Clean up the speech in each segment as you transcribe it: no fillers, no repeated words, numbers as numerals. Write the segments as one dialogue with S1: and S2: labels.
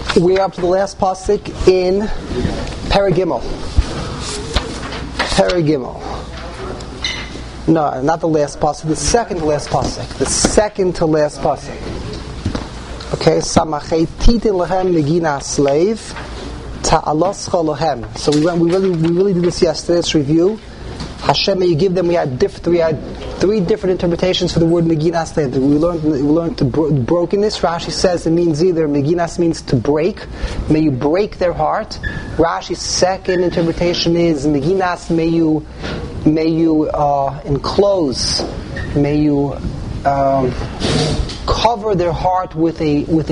S1: We're up to the last pasuk in Paragimel. No, not the last pasuk. The second to last pasuk. Okay, Samachay titin lehem megina slave ta'aloscha lehem. So we really did this yesterday. Let's review. Hashem, may you give them. We had three different interpretations for the word meginas. We learned the brokenness. Rashi says it means either meginas means to break. May you break their heart. Rashi's second interpretation is meginas. May you enclose. May you cover their heart with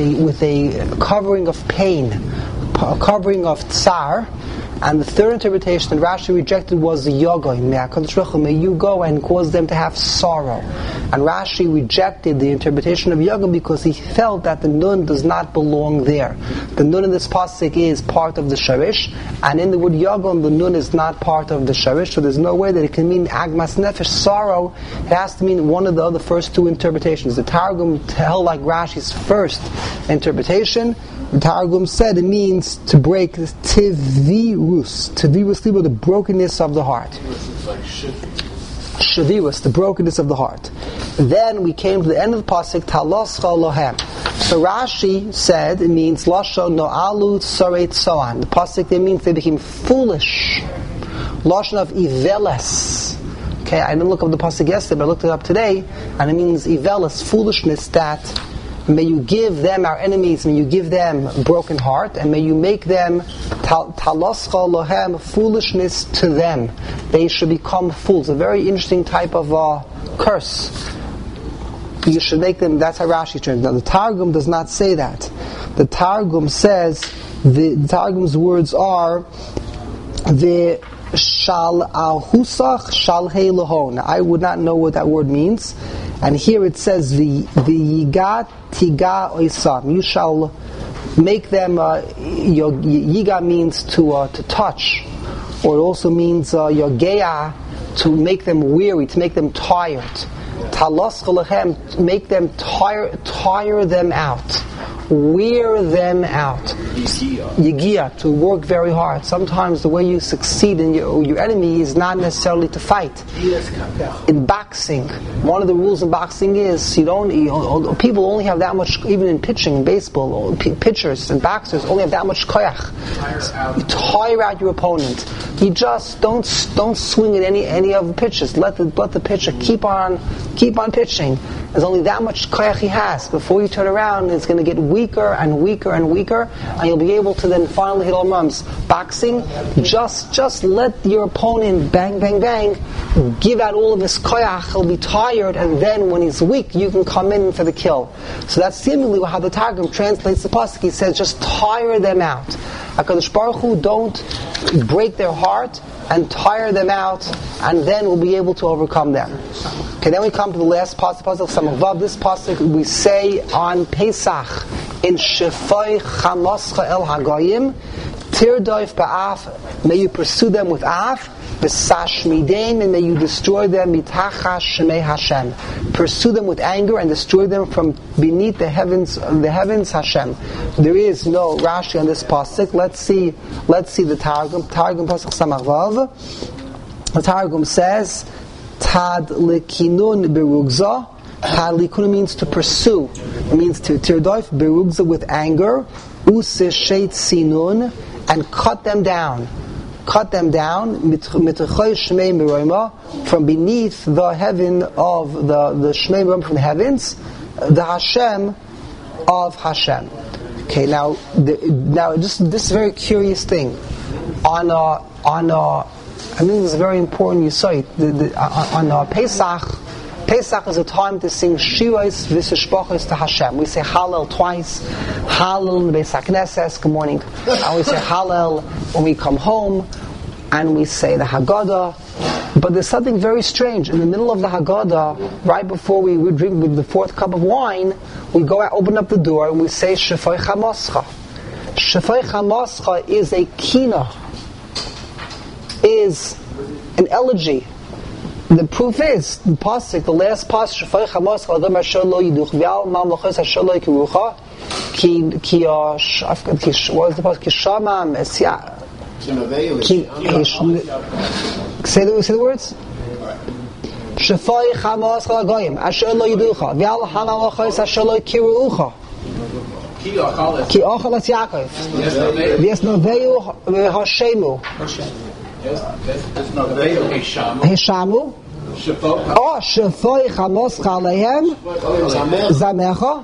S1: a covering of pain, a covering of tsar. And the third interpretation that Rashi rejected was the Yogoy. May you go and cause them to have sorrow. And Rashi rejected the interpretation of Yogoy because he felt that the Nun does not belong there. The Nun in this pasuk is part of the Sharish, and in the word Yogoy, the Nun is not part of the Sharish, so there's no way that it can mean Agmas Nefesh, sorrow. It has to mean one of the other first two interpretations. The Targum held like Rashi's first interpretation. The Targum said it means to break tivirus, the brokenness of the heart. Shavirus, the brokenness of the heart. Then we came to the end of the pasuk, taloscha lohem. So Rashi said it means lashon no'alu tsoret soan. The pasuk there means they became foolish. Lashon of iveles. Okay, I didn't look up the pasuk yesterday, but I looked it up today, and it means iveles, foolishness. That may you give them, our enemies, may you give them a broken heart, and may you make them taloscha lohem, foolishness to them. They should become fools. A very interesting type of curse. You should make them. That's how Rashi turns. Now the Targum does not say that. The Targum says the Targum's words are the shal al husach shal hey lahon. I would not know what that word means. And here it says the yiga tiga oisam. You shall make them. Yiga means to touch, or it also means yogeya, to make them weary, to make them tired. Talos chalachem, make them tire them out, wear them out. Yigia, to work very hard. Sometimes the way you succeed in your enemy is not necessarily to fight. In boxing, one of the rules in boxing is people only have that much, even in pitching, baseball, pitchers and boxers only have that much koyach. You tire out your opponent. You just don't swing at any of the pitches. Let the pitcher keep on pitching. There's only that much koyach he has. Before you turn around, it's going to get weaker and weaker and weaker, and you'll be able to then finally hit home runs. Boxing, just let your opponent bang, bang, bang, give out all of his koyach, he'll be tired, and then when he's weak, you can come in for the kill. So that's seemingly how the Targum translates the pasuk. He says, just tire them out. HaKadosh Baruch Hu, don't break their heart and tire them out, and then we'll be able to overcome them. Okay, then we come to the last pasuk, Samavav. This pasuk we say on Pesach in Shefay Chamoscha El Hagoyim, Tirdoif Ba'af, may you pursue them with Af, B'sashmidein, and may you destroy them mitachas Shemei Hashem. Pursue them with anger and destroy them from beneath the heavens, Hashem. There is no Rashi on this pasuk. Let's see the Targum. Targum pasuk Samavav. The Targum says, Tad lekinun berugza. Tad lekinun means to pursue. It means to tirdoif berugza with anger. Useshet sinun, and cut them down. Cut them down from beneath the heaven of the Shmei Meroim, from the heavens, the Hashem of Hashem. Okay, now just this very curious thing I think this is a very important yesod. On Pesach is a time to sing shiros v'sishpachos to Hashem. We say Hallel twice. Hallel in the Beis HaKnesses, good morning. And we say Hallel when we come home, and we say the Haggadah. But there's something very strange. In the middle of the Haggadah, right before we drink the fourth cup of wine, we go out, open up the door, and we say Shefay Chamoscha. Shefay Chamoscha is a kina, is an elegy. The proof is the pasuk, the last pasuk, Shefay Chamoscha Adam Asher Lo Yiduch V'al Mamlachos Asher Lo Yikirucha what was the post? Kishamam, say the words. Shefoi chamos chalagoyim asher lo yiducha v'al hamalachos asher lo kiruucha ki ochel es Yaakov v'es noveu v'hashemu hishamu shefoi chamos chalehem zamecha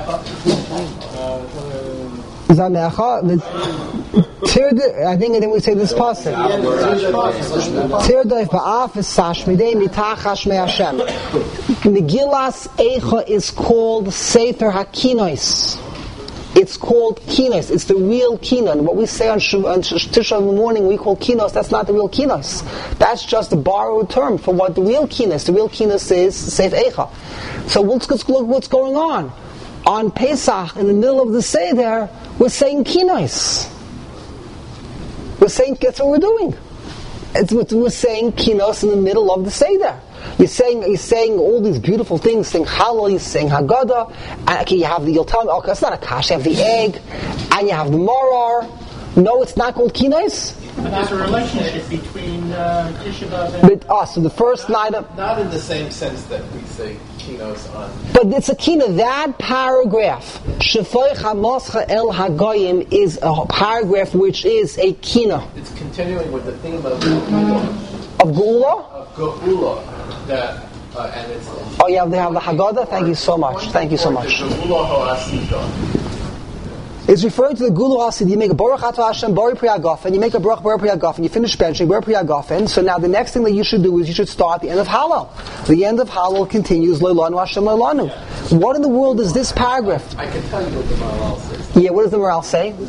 S1: I think then we say this passage. Tirdoif ba'af esash midei mitachash me Hashem. Megillas Eicha is called Sefer HaKinos. It's called Kinos. It's the real Kina. And what we say on Tisha in the morning we call Kinos, that's not the real Kinos. That's just a borrowed term for what the real Kinos. The real Kinos is Sefer Eicha. So let's look what's going on. On Pesach, in the middle of the Seder, we're saying Kinos. We're saying, that's what we're doing. We're saying Kinos in the middle of the Seder. You're saying all these beautiful things, saying Halal, you're saying Haggadah, and okay, you'll tell me, okay, it's not a kash, you have the egg, and you have the morar. No, it's not called Kinos.
S2: But there's a relationship between Tisha B'Av and...
S1: So the first night of...
S3: Not in the same sense that we say Kinos on...
S1: But it's a Kina. That paragraph, Shefoi Chamoscha El Hagoyim, is a paragraph which is a Kina.
S3: It's continuing with the theme of Geula.
S1: Of Geula?
S3: Of Geula. That, and it's...
S1: Oh, yeah, they have the Haggadah? Thank you so much. Thank you so much.
S3: Geula Ha'asita.
S1: It's referring to the Gulu Hasid. You make a Baruch Atah Hashem Bari Pri Hagafen, you make a Baruch Bari Pri Hagafen, you finish benching Bari Pri Hagafen. So now the next thing that you should do is you should start the end of Halal. The end of Halal continues Leilanu Hashem Leilanu. What in the world is this paragraph?
S3: I can tell you what the Maharal says.
S1: Yeah, what does the Maharal say?
S3: In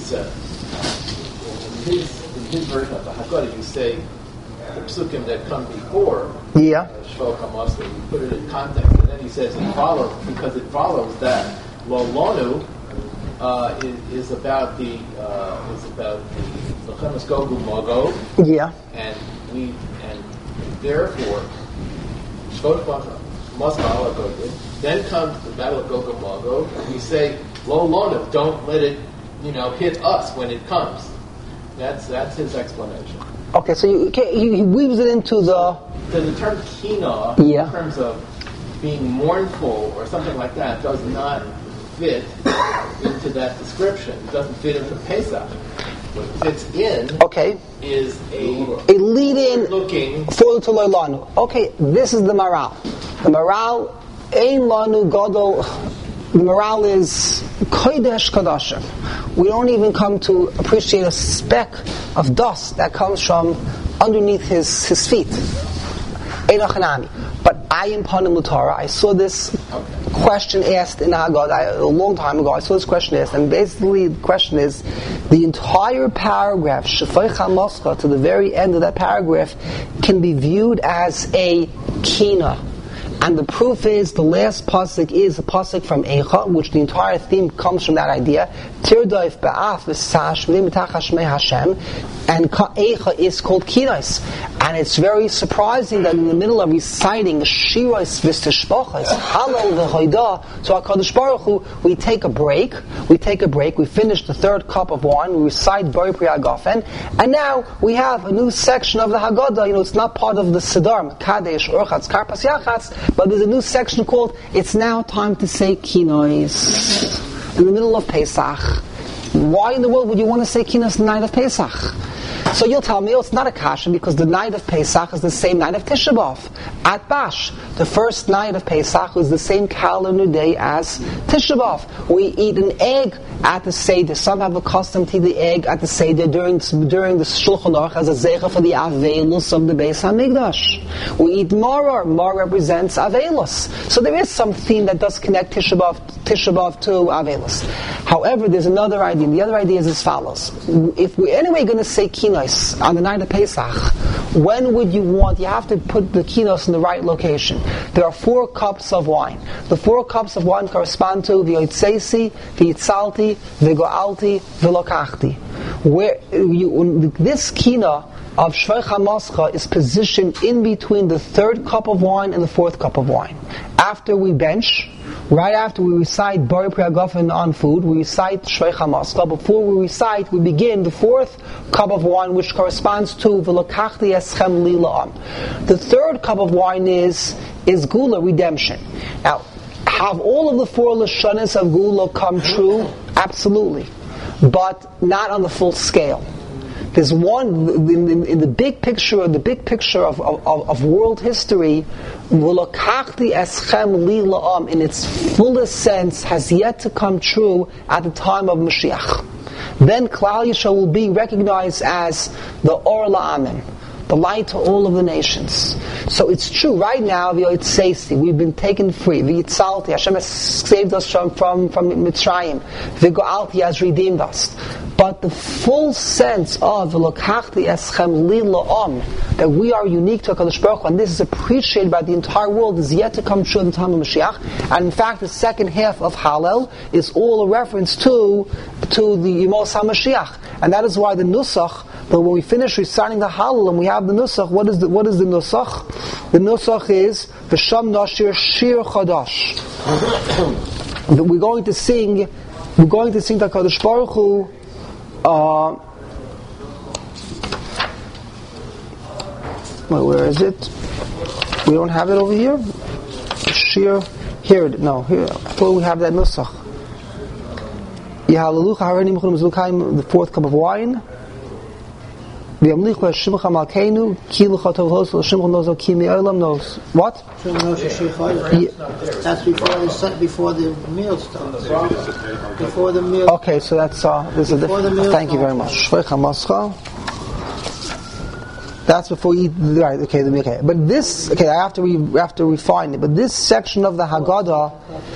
S3: his version of the Haggadah, you say the psukim that come before Shvo Chamos, you put it in context, and then he says it follows that Leilanu is about the Lechemes Gog Magog.
S1: Yeah.
S3: And therefore Shvot Chamos Magog. Then comes the battle of Gog and Magog, and we say Lo Lonu, don't let it hit us when it comes. That's his explanation.
S1: Okay, so he weaves it into the
S3: term Kina in terms of being mournful or something like that does not fit into that description. It doesn't fit into Pesach. What fits in is a lead-in
S1: looking for the Leilanu. Okay, this is the Maharal. The Maharal Ein Lanu Gadol. The Maharal is Kodesh Kodashim. We don't even come to appreciate a speck of dust that comes from underneath his feet. Einachanami. But Ayin Panim L'Torah, I saw this question asked in Haggadah a long time ago. I saw this question asked, and basically the question is, the entire paragraph, Shefoi Chamoscha, to the very end of that paragraph, can be viewed as a Kina. And the proof is, the last pasuk is a pasuk from Eicha, which the entire theme comes from that idea. Tirdoif ba'af v'sash v'mitachash me Hashem, and Eicha is called Kinos. And it's very surprising that in the middle of reciting the Shiros v'tishpachos, Halal v'hoida, so HaKadosh Baruch Hu, we take a break, we finish the third cup of wine, we recite Bari Pri Hagafen, and now we have a new section of the Haggadah. It's not part of the Siddur, Kadesh, Urchatz, Karpas, Yachatz, but there's a new section called, it's now time to say Kinos. In the middle of Pesach. Why in the world would you want to say Kinos the night of Pesach? So you'll tell me, it's not a kasha because the night of Pesach is the same night of Tisha B'Av. At Bash, the first night of Pesach is the same calendar day as Tisha B'Av. We eat an egg at the Seder. Some have a custom to eat the egg at the Seder during the Shulchan Aruch as a zecha for the Avelos of the Beis HaMikdash. We eat Maror. Maror represents Avelos. So there is some theme that does connect Tisha B'Av to Avelos. However, there's another idea. The other idea is as follows. If we're anyway going to say Kinos on the night of Pesach, when would you have to put the Kinos in the right location. There are 4 cups of wine. The 4 cups of wine correspond to the V'yotzesi, V'yitzalti, V'go'alti, V'lokachti. This Kina of Shvoi Chamoscha is positioned in between the 3rd cup of wine and the 4th cup of wine. After we bench, Right after we recite Bari Priyagofen on food, we recite Shvei Chamaska. Before we recite, we begin the fourth cup of wine, which corresponds to V'lokachti eschem li la'am. The third cup of wine is Gula, redemption. Now, have all of the four Lashonos of Gula come true? Absolutely. But not on the full scale. There's one in the big picture of world history. V'lokachti eschem li la'am, in its fullest sense, has yet to come true at the time of Mashiach. Then Klal Yisrael will be recognized as the Or La'amim, the light to all of the nations. So it's true. Right now, V'yotzesi, we've been taken free. V'yitzalti, Hashem has saved us from Mitzrayim. V'go'alti has redeemed us. But the full sense of V'lokachti eschem li la'am, that we are unique to HaKadosh Baruch Hu, and this is appreciated by the entire world, is yet to come true in the time of Mashiach. And in fact, the second half of Hallel is all a reference to the Yemos HaMashiach. And that is why the Nusach, when we finish reciting the Hallel and we have the Nusach, what is the Nusach? The Nusach is V'sham Nashir Shir Chadash. We're going to sing to HaKadosh Baruch Hu. Where is it? We don't have it over here. Shir here. No, here. I thought we have that Nusach. The fourth cup of wine. What?
S4: Before the meal starts. Before the meal.
S1: Okay, so that's this is thank you very much. That's before you eat. Right? Okay. But this, after we refine it. But this section of the Haggadah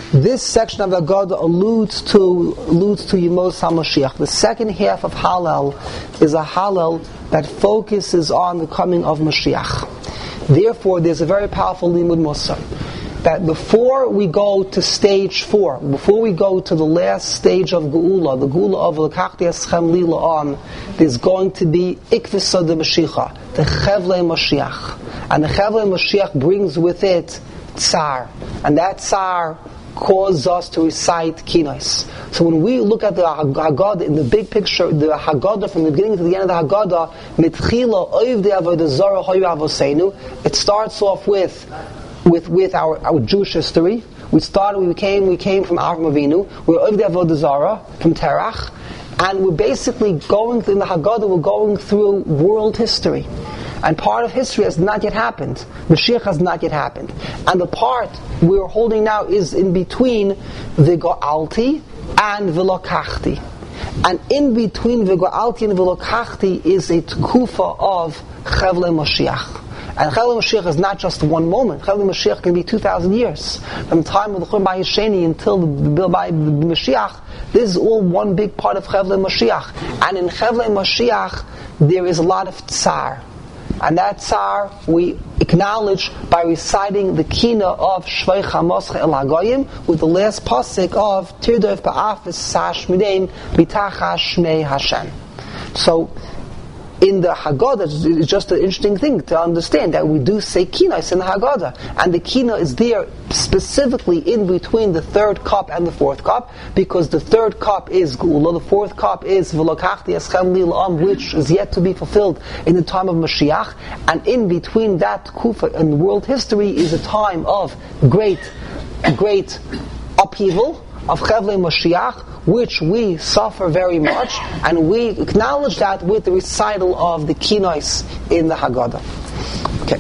S1: alludes to Yemos HaMashiach. The second half of Hallel is a Hallel that focuses on the coming of Mashiach. Therefore, there's a very powerful limud musar that before we go to stage 4, before we go to the last stage of Geula, the Geula of V'lokachti eschem li la'am, there's going to be Ikvisa de Mashiach, the Chevlei Mashiach. And the Chevlei Mashiach brings with it Tsar. And that Tsar causes us to recite Kinos. So when we look at the Haggadah in the big picture, the Haggadah from the beginning to the end of the Haggadah, Mitchila Oivdei Avodah Zarah Hayu Avoseinu, it starts off with our Jewish history. We came from Avram Avinu. We're Oivdei Avodah Zarah from Terach, and we're basically going in the Haggadah. We're going through world history, and part of history has not yet happened. Mashiach has not yet happened, and the part we're holding now is in between V'go'alti and V'lokachti, and in between V'go'alti and V'lokachti is a tkufa of Chevlei Mashiach. And Chevlei Mashiach is not just one moment. Chevlei Mashiach can be 2,000 years. From the time of the Churban Yisheni until the Mashiach, this is all one big part of Chevlei Mashiach. And in Chevlei Mashiach, there is a lot of tsar. And that tsar we acknowledge by reciting the kina of Shvei Chamoscha El Hagoyim with the last pasuk of Tirdof Ba'afis Sash Midein B'tacha Shmei Hashem. So, in the Haggadah, it's just an interesting thing to understand that we do say kinos in the Haggadah, and the kina is there specifically in between the third cup and the fourth cup, because the third cup is Geula, the fourth cup is V'lokachti eschem li la'am, which is yet to be fulfilled in the time of Mashiach, and in between that kufa in world history is a time of great upheaval of Chevlei Mashiach, which we suffer very much, and we acknowledge that with the recital of the kinos in the Haggadah. Okay.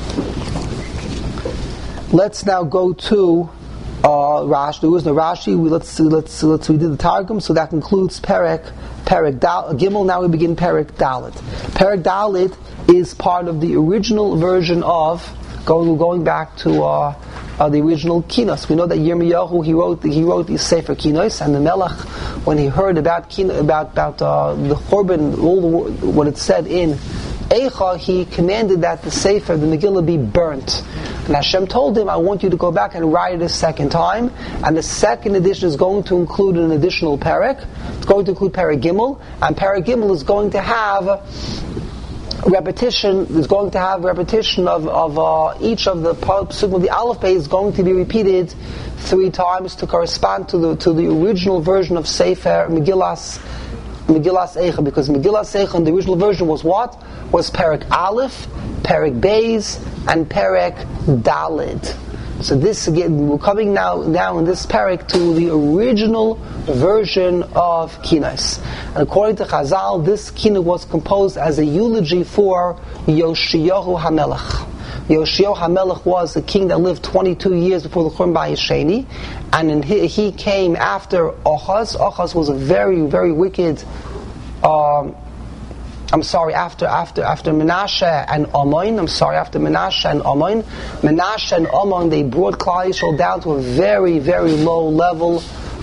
S1: Let's now go to Rashi. There was no Rashi. We did the Targum, so that concludes Perek Gimel. Now we begin Perek Dalet. Perek Dalet is part of the original version of going back to the original Kinos. We know that Yirmiyahu he wrote the Sefer Kinos, and the Melech, when he heard about the Churban, what it said in Eicha, he commanded that the Sefer, the Megillah, be burnt. And Hashem told him, I want you to go back and write it a second time, and the second edition is going to include an additional Perek. It's going to include Perek Gimel, and Perek Gimel is going to have repetition is going to have repetition of each of the psukim. The Aleph Bey is going to be repeated 3 times to correspond to the original version of Sefer Megillas Eicha, because Megillas Eicha in the original version was what? Was Perek Aleph, Perek Beis, and Perek Dalid. So this again, we're coming now in this Perek to the original version of Kinos. And according to Chazal, this Kina was composed as a eulogy for Yoshiyahu HaMelech. Yoshiyahu HaMelech was a king that lived 22 years before the Churban Bayis Sheni, and he came after Ochaz. Ochaz was a very, very wicked. After Menashe and Amon. After Menashe and Amon. Menashe and Amon, they brought Klal Yisrael down to a very, very low level.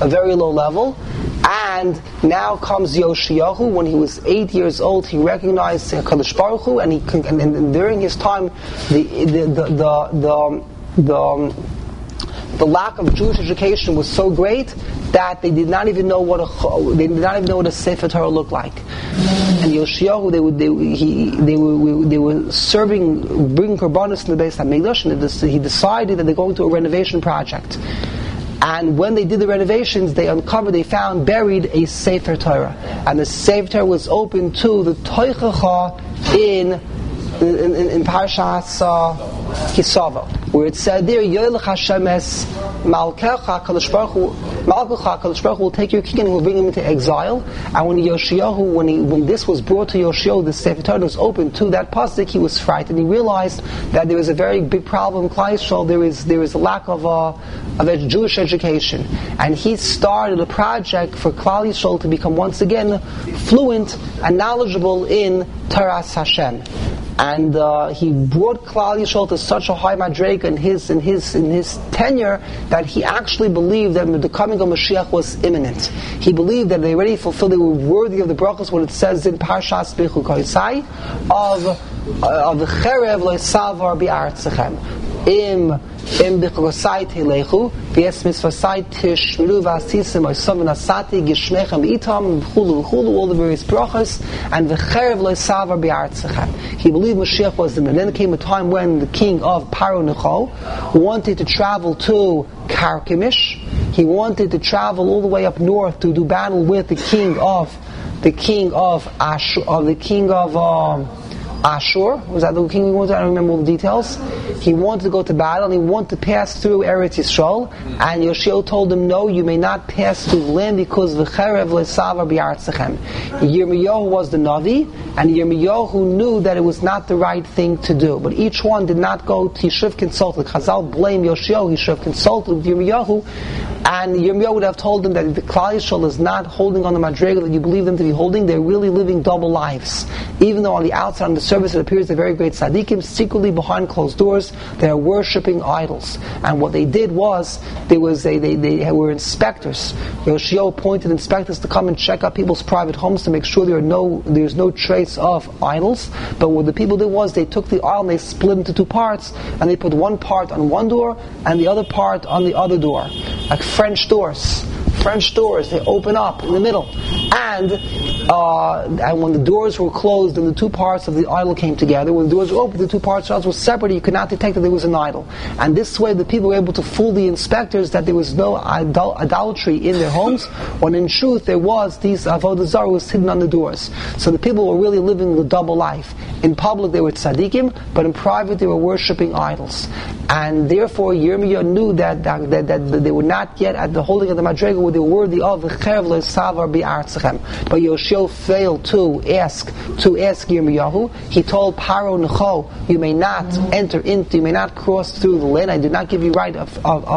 S1: And now comes Yoshiyahu. When he was 8 years old, he recognized HaKadosh Baruch Hu, and during his time, the lack of Jewish education was so great that they did not even know what a Sefer Torah looked like. And Yoshiyahu, they were bringing korbanos in the Beis Hamikdash, and he decided that they're going to a renovation project. And when they did the renovations, they found buried a Sefer Torah, and the Sefer Torah was open to the Toichacha in Parshas Kisava, where it said there, Yoelech Hashem es Malkecha, Kadosh Baruch Hu will take your king and will bring him into exile. And when this was brought to Yoshiyahu, the Sefer Torah was open to that pasuk, he was frightened. He realized that there was a very big problem in Klal Yisrael. There is a lack of Jewish education, and he started a project for Klal Yisrael to become once again fluent and knowledgeable in Toras Hashem. And he brought Klal Yisrael to such a high madrega in his tenure that he actually believed that the coming of Mashiach was imminent. He believed that they already fulfilled, they were worthy of the brachos, what it says in Parshas Bechukosai of the Cherev lo savar bi'artzachem. Im b'chosai telechu v'es misvasai tishmiru v'asisim oisav v'nasati gishmechem itam v'chulu all the various brachos, and v'cherev lo savar bi'artzachem. He believed Mashiach was imminent. Then came a time when the king of Paro Necho wanted to travel to Karkemish. He wanted to travel all the way up north to do battle with the king of Ashur. Was that the king he wanted? I don't remember all the details. He wanted to go to battle, and he wanted to pass through Eretz Yisrael, and Yoshiyahu told him, no, you may not pass through the land, because v'cherev le'savar bi'artzachem. Yirmiyahu was the Navi, and Yirmiyahu knew that it was not the right thing to do. But each one did not go to, he should have consulted. Chazal blamed Yoshiyahu, he should have consulted with Yirmiyahu, and Yirmiyahu would have told them that the Klal Yisrael is not holding on the madrega that you believe them to be holding. They're really living double lives. Even though on the outside, on the surface, it appears they're very great tzaddikim, secretly behind closed doors, they're worshipping idols. And what they did was, they were inspectors. Yoshiyahu appointed inspectors to come and check out people's private homes to make sure there's no trace of idols. But what the people did was, they took the idol and they split into 2 parts, and they put one part on one door and the other part on the other door, like French doors. They open up in the middle, and when the doors were closed and the 2 parts of the idol came together, when the doors were open, the 2 parts of the idol were separated. You could not detect that there was an idol, and this way the people were able to fool the inspectors that there was no idolatry in their homes, when in truth there was these avodah zarah was hidden on the doors. So the people were really living the double life. In public they were tzaddikim, but in private they were worshipping idols, and therefore Yirmiyah knew that they were not yet at the holding of the madrega where they were worthy of the cherev lo savar bi'artzachem. But Yoshiyahu failed to ask Yirmiyahu. He told Paro Necho, you may not you may not cross through the land. I did not give you right of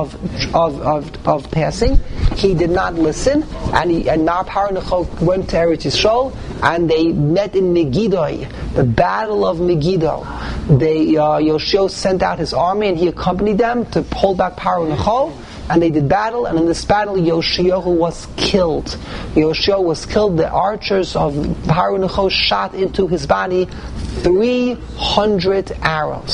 S1: passing. He did not listen, and now Paro Necho went to Eretz Yisrael, and they met in Megiddo, the battle of Megiddo. Yoshiyahu sent out his army, and he accompanied them to hold back Paro Necho. And they did battle, and in this battle Yoshiyahu was killed. The archers of Paro Necho shot into his body 300 arrows.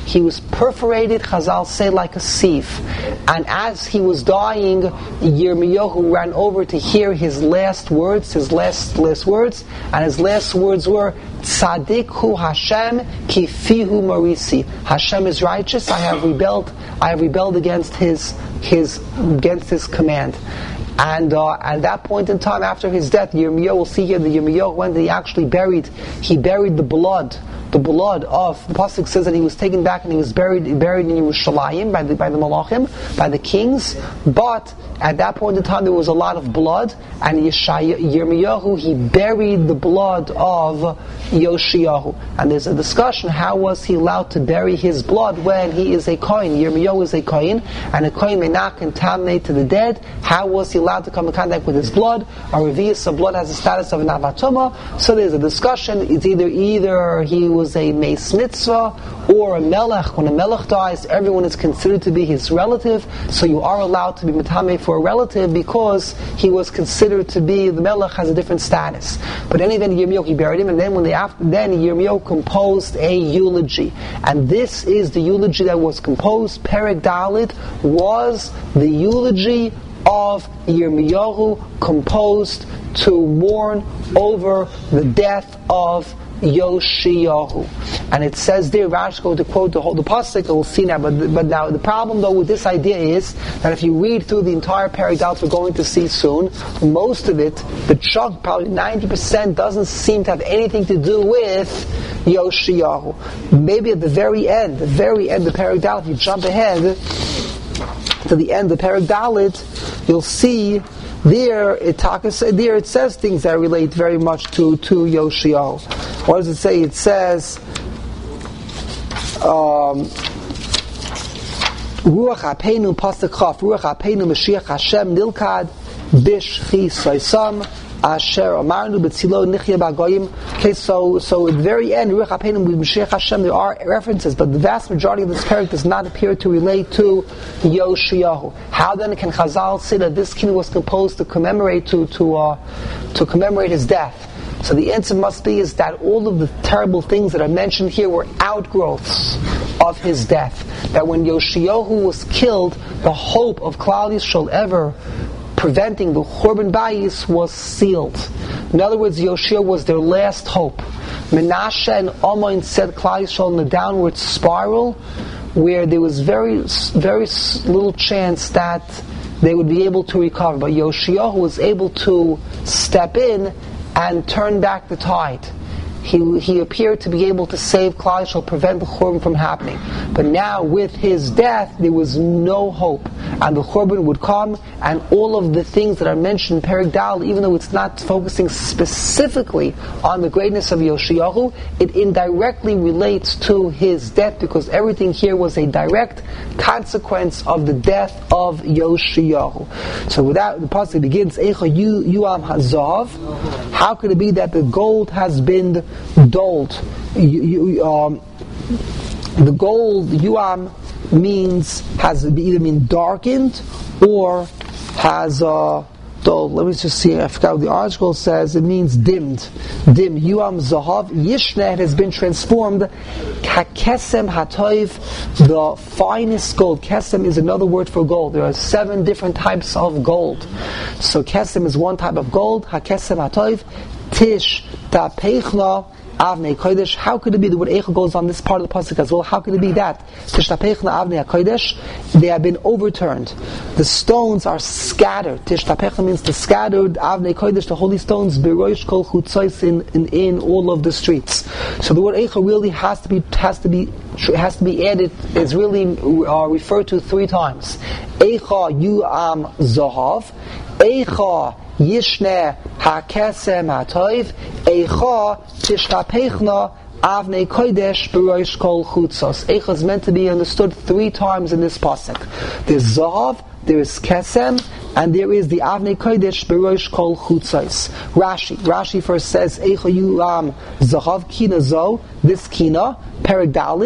S1: he was perforated, Chazal say, like a sieve. And as he was dying, Yirmiyahu ran over to hear his last words, and his last words were, Tzadik hu Hashem ki fihu marisi. Hashem is righteous, I have rebelled against his command. And at that point in time, after his death, Yirmiyahu, we'll see here that Yirmiyahu, when he actually buried the blood of, the pasuk says that he was taken back and he was buried in Yerushalayim by the Malachim, by the kings. But at that point in time, there was a lot of blood, and Yirmiyahu, he buried the blood of Yoshiyahu. And there's a discussion: how was he allowed to bury his blood when he is a Kohen? Yirmiyahu is a Kohen, and a Kohen may not contaminate to the dead. How was he allowed to come in contact with his blood? A revius of blood has the status of an avatoma. So there's a discussion. It's either he was a meis mitzvah or a melech. When a melech dies, everyone is considered to be his relative, so you are allowed to be metameh for a relative because he was considered to be, the melech has a different status. But anyway, Yirmiyahu, he buried him, and then then Yirmiyahu composed a eulogy, and this is the eulogy that was composed. Perek Dalet was the eulogy of Yirmiyahu, composed to mourn over the death of Yoshiyahu. And it says there, Rashi is going to quote the pasuk, we'll see now, but now the problem though with this idea is that if you read through the entire Perek Dalet, we're going to see soon, most of it, the chunk, probably 90%, doesn't seem to have anything to do with Yoshiyahu. Maybe at the very end of Perek Dalet, if you jump ahead to the end of Perek Dalet, you'll see there it says things that relate very much to Yoshiyahu. What does it say? It says, Ruach Hapeinu Pasuk Chaf, Ruach Hapeinu Mashiach Hashem Nilkad Bishchi Soisam Asher Amarnu B'tzilo Nichya B'Goyim. Okay, so at the very end, Ruach Hapeinu Mashiach Hashem, there are references, but the vast majority of this character does not appear to relate to Yoshiyahu. How then can Chazal say that this king was composed to commemorate to commemorate his death? So the answer must be is that all of the terrible things that are mentioned here were outgrowths of his death. That when Yoshiyahu was killed, the hope of Klal Yisrael ever preventing the Churban Bayis was sealed. In other words, Yoshiyahu was their last hope. Menashe and Ammon set Klal Yisrael in a downward spiral where there was very, very little chance that they would be able to recover. But Yoshiyahu was able to step in and turn back the tide. He appeared to be able to save Klal Yisrael, prevent the Churban from happening. But now, with his death, there was no hope. And the Churban would come, and all of the things that are mentioned in Perek Dalet, even though it's not focusing specifically on the greatness of Yoshiyahu, it indirectly relates to his death, because everything here was a direct consequence of the death of Yoshiyahu. So with that, the passage begins, Eicha Yuam Hazav. How could it be that the gold has been doled? The gold, Yuam, has either been darkened or has dulled. Let me just see, I forgot what the article says. It means dimmed. Dim. Yuam Zahav Yishne has been transformed. Kakesem Hatoiv, the finest gold. Kesem is another word for gold. There are 7 different types of gold. So Kesem is one type of gold. Hakesem Hatoiv. Tish Tapechna Avnei Kodesh. How could it be? The word Eicha goes on this part of the pasuk as well. How could it be that? Tishtapechna Avnei Kodesh. They have been overturned. The stones are scattered. Tishtapechna means the scattered. Avnei Kodesh, the holy stones, Beroish Kol Chutzos, in all of the streets. So the word Eicha really has to be added. It's really referred to 3 times. Eicha Yuam Zahav. Eicha Yishne HaKesem HaToiv. Eicha Tishtapechna Avnei Kodesh Beroish Kol Chutzos. Eicha is meant to be understood 3 times in this pasuk. There's Zahav, there is Kesem, and there is the Avnei Kodesh Beroish Kol Chutzos. Rashi first says Eicha Yuam Zahav Kina Zo. This Kina, Perek Dalet,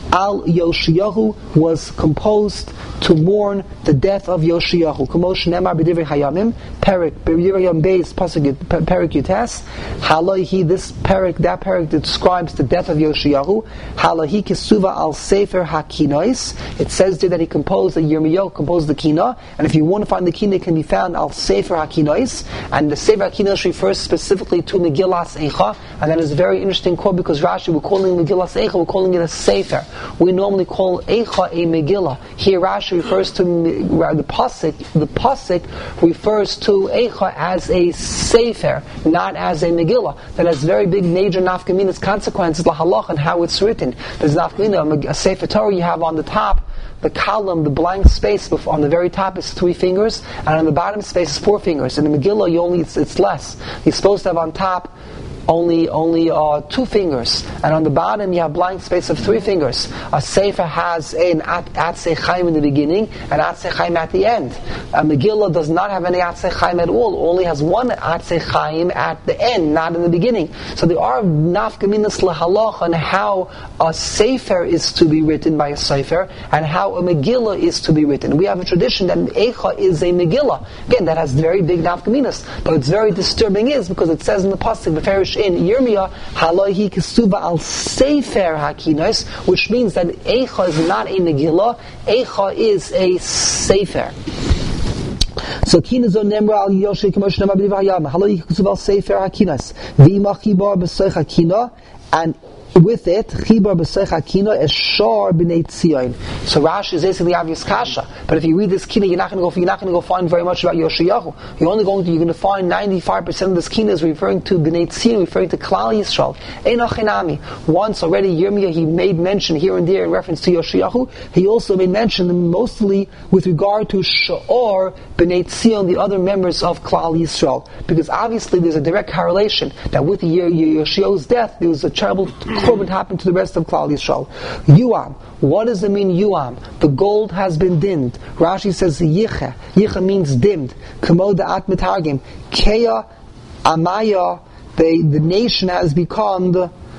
S1: al Yoshiyahu was composed to mourn the death of Yoshiyahu. Kamosh Nemar b'divrei Hayamim, Perik, b'divrei Hayam Beis, Perik Yutes, Halahi, that Perik describes the death of Yoshiyahu. Halahi Kisuva al Sefer HaKinois. It says there that he composed, that Yirmiyahu composed the Kina, and if you want to find the Kina, it can be found al Sefer HaKinois, and the Sefer HaKinois refers specifically to Megillas Eicha, and that is a very interesting quote because Rashi, we're calling Megillas Eicha, we're calling it a Sefer. We normally call Eicha a Megillah. Here Rashi refers to the Pasuk. The Pasuk refers to Eicha as a Sefer, not as a Megillah. That has very big major nafkaminas consequences, lahalach, and how it's written. There's nafkamina, a Sefer Torah you have on the top, the column, the blank space on the very top is 3 fingers, and on the bottom space is 4 fingers. In the Megillah, it's less. You're supposed to have on top only 2 fingers, and on the bottom you have blank space of 3 fingers. A Sefer has an Atzei Chaim in the beginning and Atzei Chaim at the end. A Megillah does not have any Atzei Chaim at all. Only has one Atzei Chaim at the end, not in the beginning. So there are nafkaminas lehalach on how a Sefer is to be written by a Sefer and how a Megillah is to be written. We have a tradition that Eicha is a Megillah. Again, that has very big nafkaminas. But what's very disturbing is because it says in the pasuk, the Farish in Yirmiyah, Halahi Kisuva al Sefer HaKinos, which means that Eicha is not a Megillah, Eicha is a Sefer. So Kinazon Nemra al Yoshei Kamosh Nemar b'divrei Hayam, Halahi Kisuva al Sefer HaKinos, V'imach b'soich HaKina, and with it, Chibar b'seich hakina eshar b'nei Tzion. So Rashi is basically obvious kasha. But if you read this kina, you're not going to go find very much about Yoshiyahu. You're going to find 95% of this kina is referring to b'nei Tzion, referring to Klal Yisrael. Enoch Enami. Once already, Yirmiyah, he made mention here and there in reference to Yoshiyahu. He also made mention mostly with regard to Sha'or b'nei Tzion, the other members of Klal Yisrael, because obviously there's a direct correlation that with Yoshiyahu's death, there was a terrible korban happened to the rest of Klal Yisrael. Yuam. What does it mean, Yuam? The gold has been dimmed. Rashi says Yicha. Yicha means dimmed. Kamo da'at mitargim. Keya amaya. The nation has become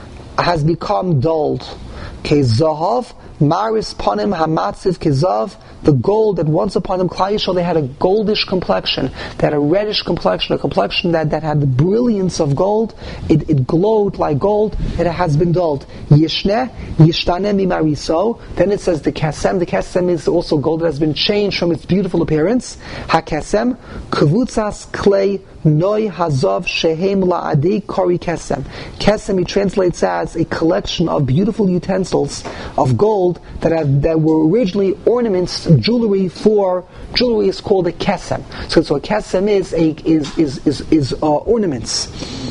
S1: dulled. Kezahav. Maris panim hamatziv kezav. The gold that once upon them, Klal Yisrael, they had a goldish complexion. They had a reddish complexion, a complexion that had the brilliance of gold. It glowed like gold. It has been dulled. Yishneh, yishtaneh mimariso. Then it says the kesem. The kesem is also gold that has been changed from its beautiful appearance. HaKesem, kvutzas klei noi hazav shehem la'adi kori kesem. Kesem he translates as a collection of beautiful utensils of gold that were originally ornaments, jewelry is called a kesem. So a kesem is ornaments.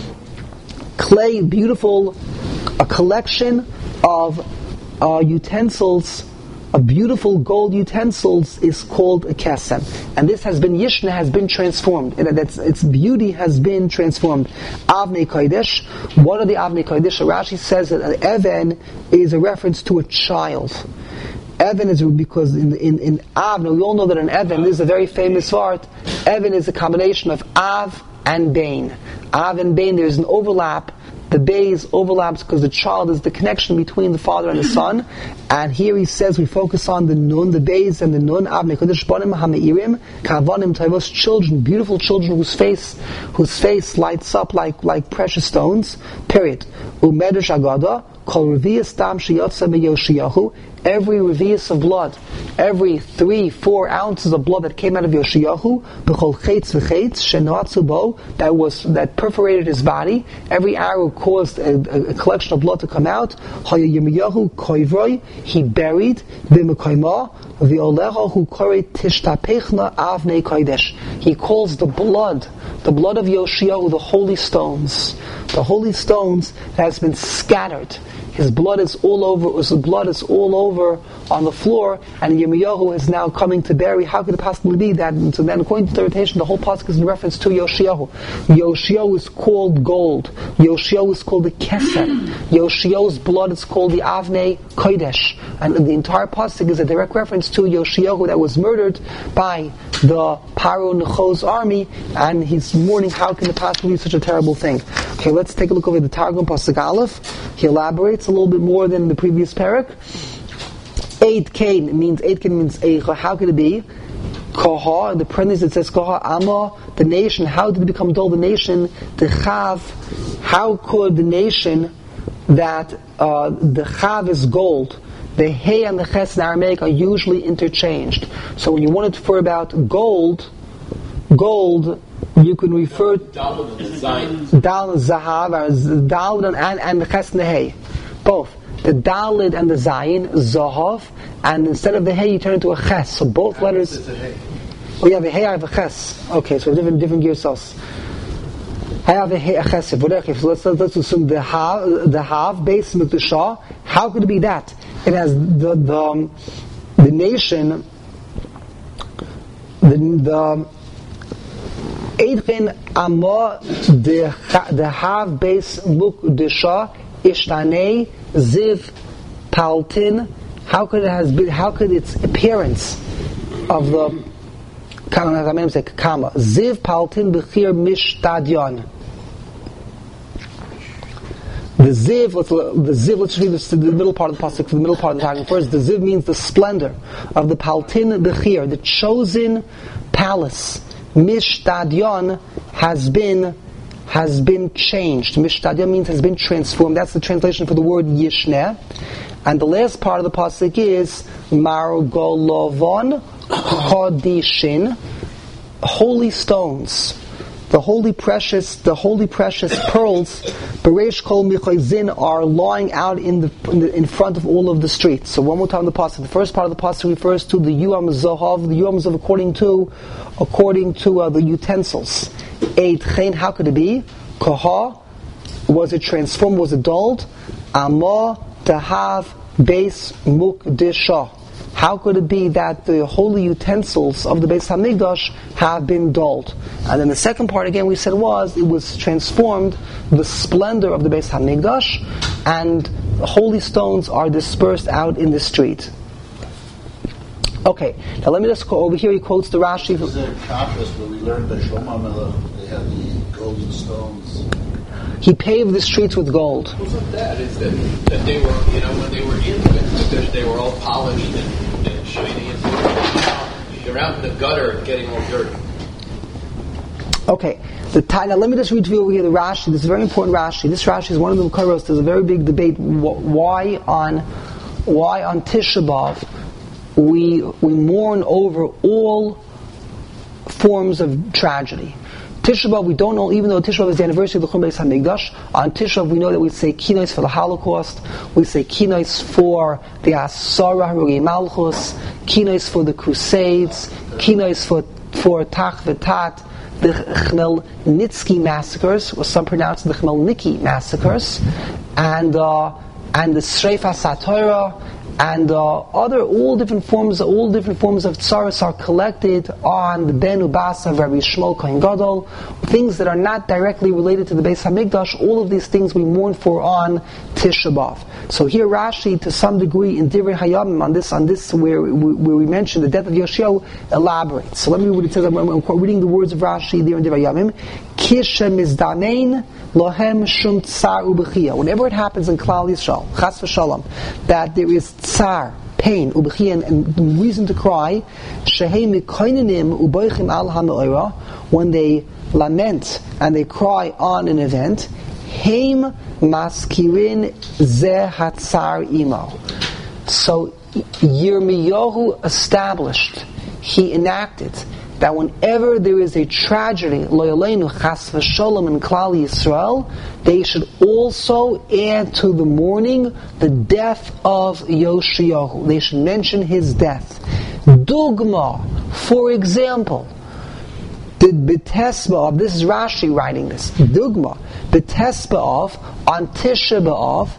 S1: Clay, beautiful, a collection of utensils, of beautiful gold utensils is called a kesem. And this has been, Yishna has been transformed. Its beauty has been transformed. Avnei Kodesh. What are the Avnei Kodesh? Rashi says that an Even is a reference to a child. Even is because in Av, now we all know that an Even, this is a very famous art. Even is a combination of Av and Bain. Av and Bain, there's an overlap. The Bays overlaps because the child is the connection between the father and the son. And here he says we focus on the Nun, the Bays and the Nun. Avnei Kodesh Banim HaMeirim Kavanim Tavos, children, beautiful children whose face lights up like precious stones. Period. Umedrash Agada Kol Revius Dam Sheyotza MeYoshiyahu. Every revius of blood, every 3-4 ounces of blood that came out of Yoshiyahu, b'chol chetz v'chetz shenatzu bo, that perforated his body. Every arrow caused a collection of blood to come out. Haya Yirmiyahu koivroi, he buried b'mekoyma v'olecha hu korei tishtapechna avnei kodesh. He calls the blood of Yoshiyahu, the holy stones that has been scattered. His blood is all over on the floor, and Yirmiyahu is now coming to bury. How could it possibly be that? And so then, according to the interpretation, the whole pasuk is in reference to Yoshiyahu. Yoshiyahu is called gold. Yoshiyahu is called the Kesem. Yoshiyahu's blood is called the Avnei Kodesh. And the entire pasuk is a direct reference to Yoshiyahu that was murdered by the Paro Necho's army, and he's mourning how can it possibly be such a terrible thing. Okay, let's take a look over the Targum Pasuk Aleph. He elaborates a little bit more than the previous parak. Eid Kain means Eicha. How could it be? Koha, in the parentheses it says Koha Amma, the nation. How did it become dull? The nation, the Chav. How could the nation that the Chav is gold? The Hey and the Ches in Aramaic are usually interchanged. So when you want to refer about gold, you can refer to Dal Zahav, Dal and the Ches and the Hey. Both. The Dalid and the Zayin, Zahav, and instead of the Hey, you turn it into a Ches. So both letters. Oh, you have a Hey, I have a Ches. Okay, so different gear sauce. I have a Hey, a Ches. So let's assume the Hav, base Mikdusha. How could it be that? It has the nation, the Eidchen Amma, the Hav base Mikdusha, Ishtanei, Ziv, Paltin. How could its appearance of the Ziv, Paltin, Bechir, Mishtadyon. The Ziv, let's read this to the middle part of the pasuk, the middle part of the talking first. The Ziv means the splendor of the Paltin Bechir, the chosen palace. Mishtadyon has been changed. Mishtadyon means has been transformed. That's the translation for the word Yishneh. And the last part of the pasuk is Margolovon Kodishin, holy stones, the holy precious pearls. Bereish Kol Michayzin are lying out in front of all of the streets. So one more time the pasuk. The first part of the pasuk refers to the Yuam Zohav, the Yuam Zohav according to the utensils. Eid Chen, how could it be? Koha, was it transformed? Was it dulled? Amma Tahav Beis Mukdisha. How could it be that the holy utensils of the Beis Hamikdash have been dulled? And then the second part again we said it was transformed, the splendor of the Beis Hamikdash, and holy stones are dispersed out in the street. Okay, now let me just go over here. He quotes the Rashi.
S5: This is a contrast where we learned that Shlomo Melech, they had the golden stones.
S1: He paved the streets with gold.
S3: Wasn't that? Is that they were, when they were in the they were all polished and shiny and beautiful. You're out in the gutter getting all dirty.
S1: Okay, now let me just read to you over here the Rashi. This is a very important Rashi. This Rashi is one of the Makaros. There's a very big debate why on Tisha B'Av we mourn over all forms of tragedy. Tisha B'Av, we don't know, even though Tisha B'Av is the anniversary of the Churban Beis Hamikdash, on Tisha B'Av we know that we say kinos for the Holocaust, we say kinos for the Asara Harugei Malchus, kinos for the Crusades, kinos for Tach V'Tat, the Chmelnitsky massacres, or some pronounce the Chmelniki massacres, and the Srefa Satorah, and all different forms of tsaros are collected on the Ben Ubas of Rabbi Shmuel Kohen Gadol, things that are not directly related to the Beis Hamikdash. All of these things we mourn for on Tisha B'Av. So here Rashi, to some degree, in Divrei Hayamim, on this where we mentioned the death of Yoshiyahu, elaborates. So let me read what it says. I'm reading the words of Rashi there in Divrei Hayamim. Kishem izdanein lohem shum tsar ubechia. Whenever it happens in Klal Yisrael, chas v'shalom, that there is tsar, pain, ubechia, and reason to cry, shehei mikoininim uboichim al ha'me'ora, when they lament and they cry on an event, heim maskirin ze hatzar imo. So Yirmiyahu established, he enacted, that whenever there is a tragedy, lo yaleinu chas v'sholom in Klal Yisrael, they should also add to the mourning the death of Yoshiyahu. They should mention his death. Dugma, for example, the B'Tesba, this is Rashi writing this. Dugma, B'Tesba on Tisha B'Av,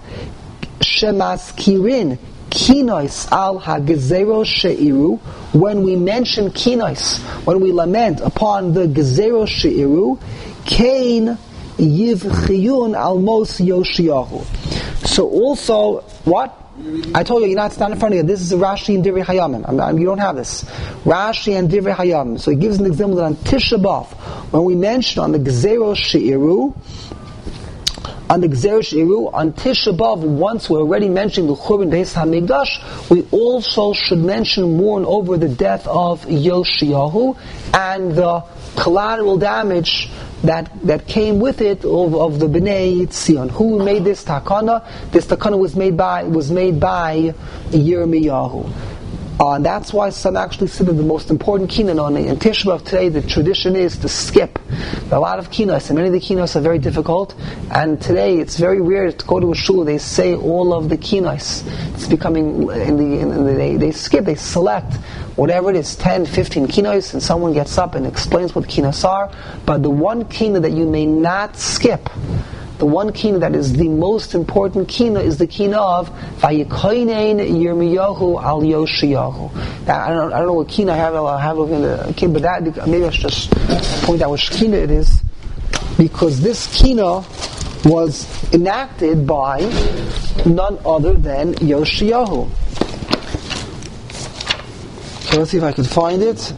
S1: Shemaskirin, Kinois al ha-gezero she'iru, when we mention kinois, when we lament upon the gezero she'iru, kein yivchiyun al mos Yoshiyahu. So also, what? I told you, you're not standing in front of you. This is a Rashi and Divrei Hayamim. You don't have this. Rashi and Divrei Hayamim. So he gives an example that on Tisha B'Av, when we mention on the gezero she'iru, on the Gzeresh Eru, on Tisha B'Av, once we're already mentioning the Churban Beis HaMikdash, we also should mourn over the death of Yoshiyahu and the collateral damage that came with it of the Bnei Tzion. Who made this takana? This takana was made by Yirmiyahu. And that's why some actually say that the most important kinan in Tisha B'Av today, the tradition is to skip a lot of kinos, and many of the kinos are very difficult. And today it's very rare to go to a shul. They say all of the kinos. It's becoming they skip. They select whatever it is, 10, 15 kinos, and someone gets up and explains what kinos are. But the one kina that you may not skip, the one kina that is the most important kina is the kina of Vayikoinen Yirmiyahu al Yoshiyahu. I don't know what kina I have in the kina, but that maybe I should just point out which kina it is, because this kina was enacted by none other than Yoshiyahu. Okay, let's see if I can find it.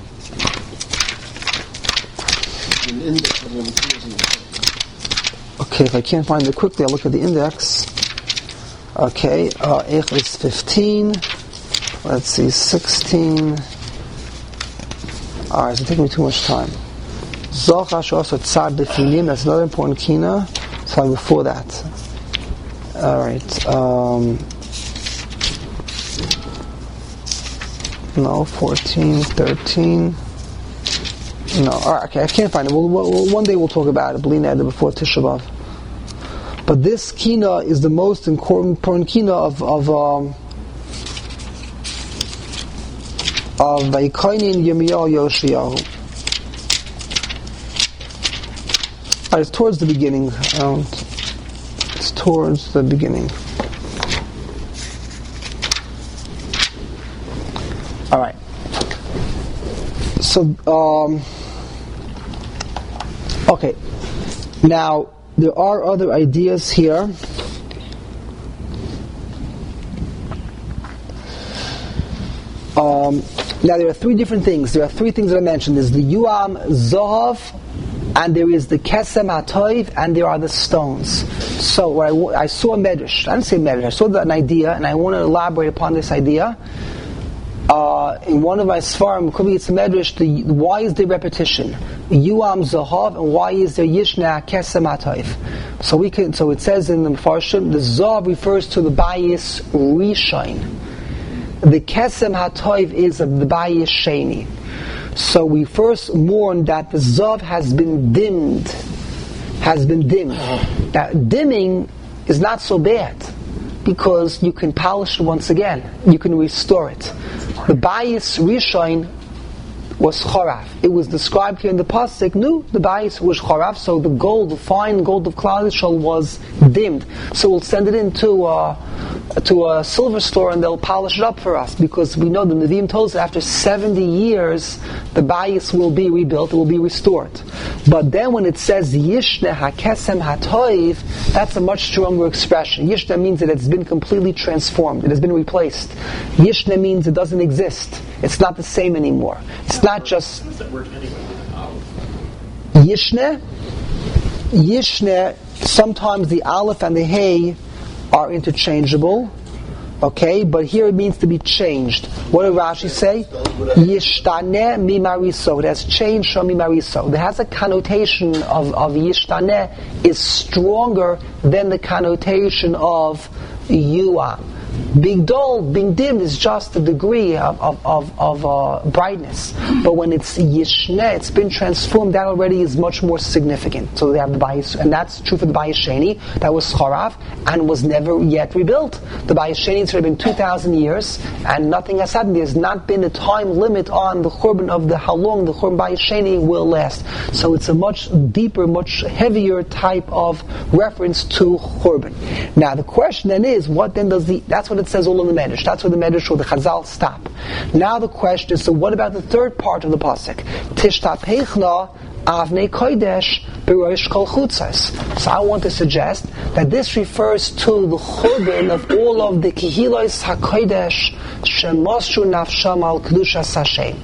S1: Okay, if I can't find it quickly, I'll look at the index. Okay, Eichel is 15. Let's see, 16. Alright, it's taking me too much time. Zochash also Tzad Befinim, that's another important kina. So before that. Alright, no, 14, 13. No, alright, okay, I can't find it. One day we'll talk about it, before Tisha B'Av. But this kina is the most important kina of Vayikoinen Yirmiyahu Yoshiyahu. It's towards the beginning. It's towards the beginning. All right. So, okay. Now, there are other ideas here. Now, there are three different things. There are three things that I mentioned. There's the Yuam Zohav, and there is the Kesem HaToiv, and there are the stones. So, I saw a medrash. I didn't say medrash. I saw an idea, and I want to elaborate upon this idea. In one of my svarim, could be it's a medrash. Why is there repetition? Yuam Zahav, and why is there Yishna Kesem HaToiv? So it says in the Mefarshim, the Zahav refers to the Bayis Rishon. The Kesem HaToiv is of the Bayis Sheni. So we first mourn that the Zahav has been dimmed. Now, dimming is not so bad, because you can polish it once again. You can restore it. The Bayis Rishon was Chorav. It was described here in the Pasuk. No, the Bayis was Chorav, so the gold, the fine gold of Klal Yisrael was dimmed. So we'll send it into a silver store and they'll polish it up for us, because we know the Nevi'im told us that after 70 years the Bayis will be rebuilt, it will be restored. But then when it says Yishne HaKesem HaToiv, that's a much stronger expression. Yishne means that it's been completely transformed, it has been replaced. Yishne means it doesn't exist. It's not the same anymore. It's not just Yishne, sometimes the Aleph and the Hey are interchangeable, okay, but here it means to be changed. What did Rashi say? Yishtaneh mimariso. It has changed from mimariso. There has a connotation of yishtaneh is stronger than the connotation of yuam. Being dull, being dim is just a degree of brightness. But when it's yishne, it's been transformed, that already is much more significant. So they have the Bayis, and that's true for the Bayis Sheni, that was Chorav, and was never yet rebuilt. The Bayis Sheni, it's already been 2,000 years, and nothing has happened. There's not been a time limit on the Churban of how long the Churban Bayis Sheni will last. So it's a much deeper, much heavier type of reference to Churban. Now the question then is, what then does that's what it says all in the Medrash. That's where the Medrash or the Chazal stop. Now the question is, so what about the third part of the pasuk? Tishtapechna avnei kodesh b'rosh kol chutzos. So I want to suggest that this refers to the churban of all of the kehilos hakodesh shemosru nafsham al kedushas Hashem.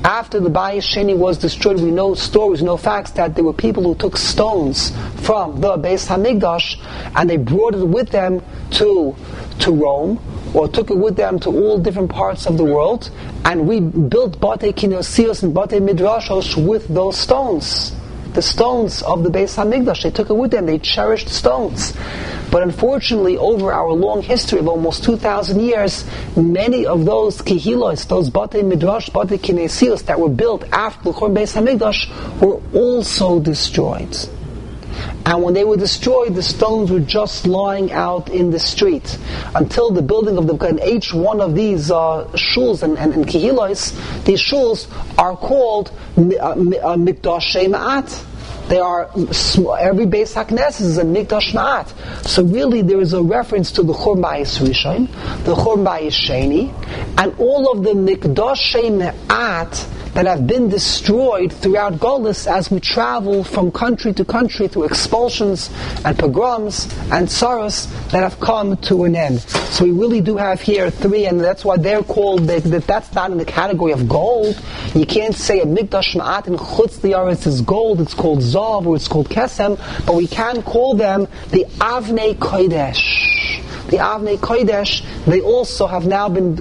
S1: After the Bayis Sheni was destroyed, we know stories, we know facts that there were people who took stones from the Beis Hamikdash and they brought it with them to Rome, or took it with them to all different parts of the world, and we built Batei Kinosios and Batei Midrashos with those stones. The stones of the Beis Hamikdash, they took it with them, they cherished stones. But unfortunately, over our long history of almost 2,000 years, many of those kihilos, those Batei Midrash, Batei Kinesios that were built after the Churban Beis Hamikdash were also destroyed. And when they were destroyed, the stones were just lying out in the street. Until the building of each one of these shuls and kihilos, these shuls are called Mikdashei Ma'at. They are, every Beis HaKnesses is a Mikdash Ma'at. So really there is a reference to the Churban Bayis Rishon, the Churban Bayis Sheni, and all of the Mikdashei Ma'at that have been destroyed throughout Golus as we travel from country to country through expulsions and pogroms and tsaros that have come to an end. So we really do have here three, and that's why they're called, that's not in the category of gold. You can't say a Mikdash Ma'at in Chutz Li'aretz is gold, it's called Zav or it's called Kesem, but we can call them the Avnei Kodesh. The Avnei Kodesh, they also have now been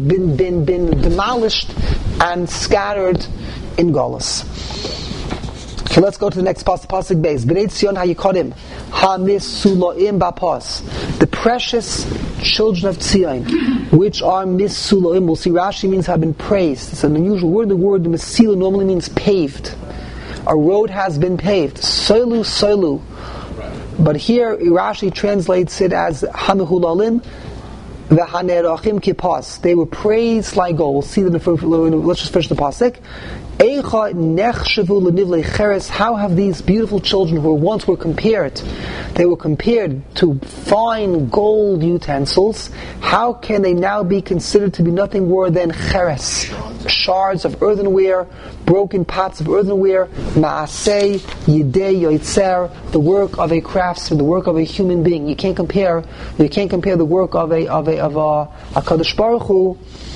S1: demolished and scattered in Golus. Okay, let's go to the next pasuk base. Bnei Tzion hayikodim ha-misuloim bapos. The precious children of Tzion, which are misuloim. We'll see Rashi means have been praised. It's an unusual word. The word misila normally means paved. A road has been paved. Soilu, soilu. But here Rashi translates it as hamehulalim v'hanerachim kipas. They were praised like gold. We'll see that let's just finish the pasuk. How have these beautiful children who once were compared, they were compared to fine gold utensils, how can they now be considered to be nothing more than cheres, shards of earthenware, broken pots of earthenware, ma'aseh, yidei yoitzer, the work of a craftsman, the work of a human being. You can't compare the work of a Kadosh Baruch Hu,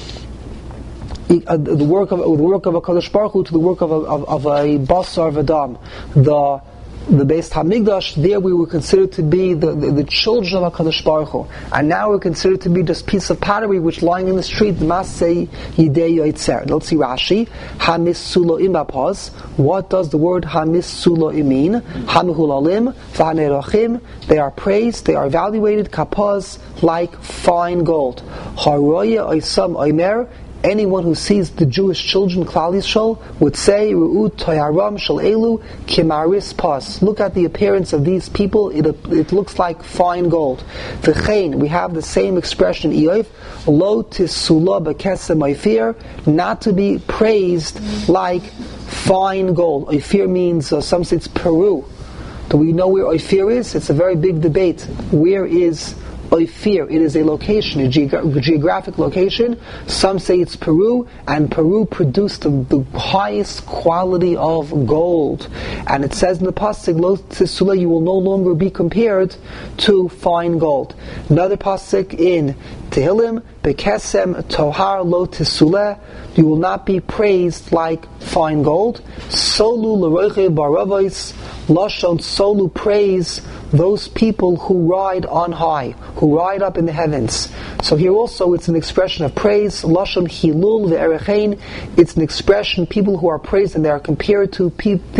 S1: the work of a Kadosh Baruch Hu to the work of a Basar V'Dam. The Beis Hamikdash, there we were considered to be the children of HaKadosh Baruch Hu. And now we're considered to be just piece of pottery which lying in the street, Masei Yidei Yoitzer. Let's see Rashi. Hamisuloim bapos. What does the word Hamisuloim mean? Hamihulalim, V'hanerachim. They are praised, they are evaluated, kapos, like fine gold. Haroya Oisam Oimer. Anyone who sees the Jewish children, Klal Yisrael, would say, Ru'u toyaram shel elu kimaris pas. Look at the appearance of these people, it looks like fine gold. V'chein, we have the same expression, Iyov, lo tisula b'kesem oifir, not to be praised like fine gold. Oifir means, some say it's Peru. Do we know where Oifir is? It's a very big debate. Where is Oifir? It is a location, a geographic location. Some say it's Peru, and Peru produced the highest quality of gold. And it says in the pasuk, Lo tisula, you will no longer be compared to fine gold. Another pasuk in Tehillim, Bekesem tohar lo tisula, you will not be praised like fine gold. Solu l'roiche baravos, lashon solu, praise those people who ride on high, who ride up in the heavens. So here also it's an expression of praise, lashon hilul ve'erechein. It's an expression, people who are praised, and they are compared to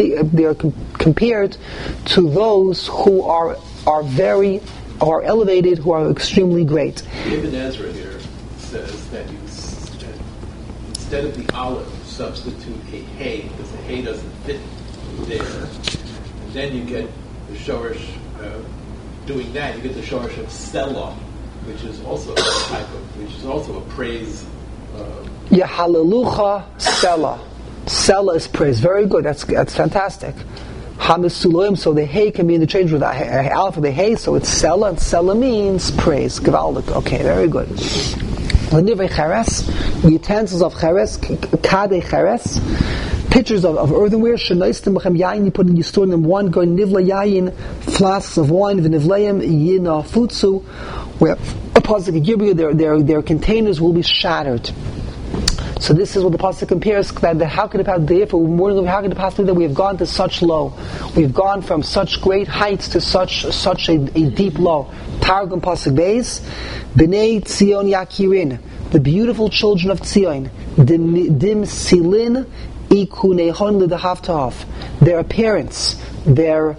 S1: those who are elevated, who are extremely great.
S3: Ibn Ezra here says that instead of the olive, substitute a hay, because the hay doesn't fit there. And then you get the shorish, doing that, you get the shorish of selah, which is also a praise.
S1: Hallelujah, selah. Selah is praise. Very good. That's fantastic. Hamisuloim, so the hay can be interchanged with aleph for the hay, so it's selah, and selah means praise. Gewaldik. Okay, very good. The utensils of cheres, kade cheres, pitchers of earthenware, shenoistim b'chem yayin, you store them one, go nivla yayin, flasks of wine, v'nivleim yina futsu, where a pasuk Hebrew, their containers will be shattered. So this is what the pasuk compares, that how could it possibly, if we're mourning, how could it possibly that we have gone to such low? We've gone from such great heights to such a deep low. Targum pasuk beis, Bnei Tzion Yakirin, the beautiful children of Tzion, Dim Silin Ikunehon L'Dahavtav, their appearance, their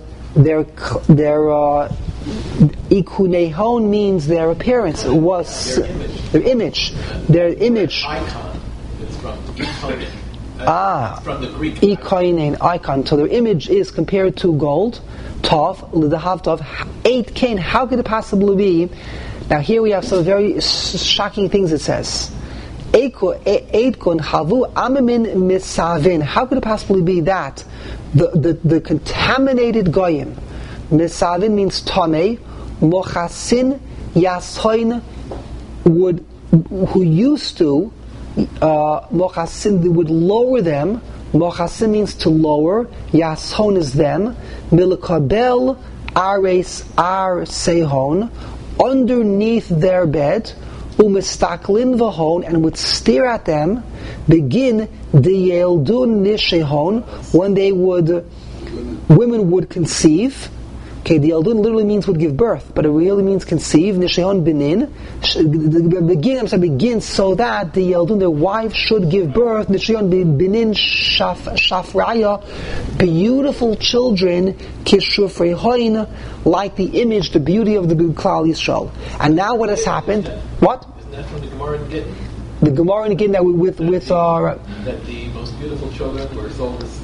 S1: Ikunehon means their appearance. It was their image.
S3: Icon. It's from ikonen. From the Greek.
S1: Ikonen, icon. So their image is compared to gold. Tov, L'Dahavtav, 8 kain. How could it possibly be? Now here we have some very shocking things it says. Eitkon havu amamin misavin. How could it possibly be that the contaminated goyim, misavin means tamei, mochasin yasoin who used to mochasin, they would lower them. Mochasin means to lower. Yason is them. Milakabel ares ar sehon, underneath their bed. Umistaklin v'hon, and would stare at them. Begin diyeldun nishehon, when women would conceive. Okay, diyeldun literally means would give birth, but it really means conceive. Nishehon benin, begin so that diyeldun, their wife, should give birth. Nishehon benin shafraya, beautiful children. Kishufrei hoin, like the image, the beauty of the Klal Yisrael. And now what has happened? What?
S3: Isn't that from the Gemara in Gittin?
S1: The Gemara in Gittin that with our
S3: that the most beautiful children were sold as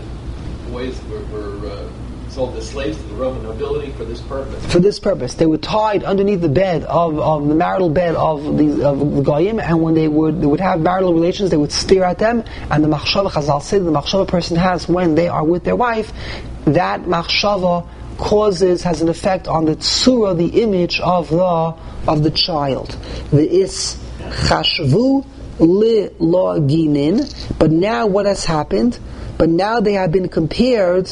S3: were sold as slaves to the Roman nobility for this purpose. For this purpose,
S1: they were tied underneath the bed of the marital bed of the goyim, and when they would have marital relations, they would stare at them. And the machshava, Chazal said, the machshava person has when they are with their wife, that machshava has an effect on the tzura, the image of the child. The is chashvu li lo ginin. But now what has happened? But now they have been compared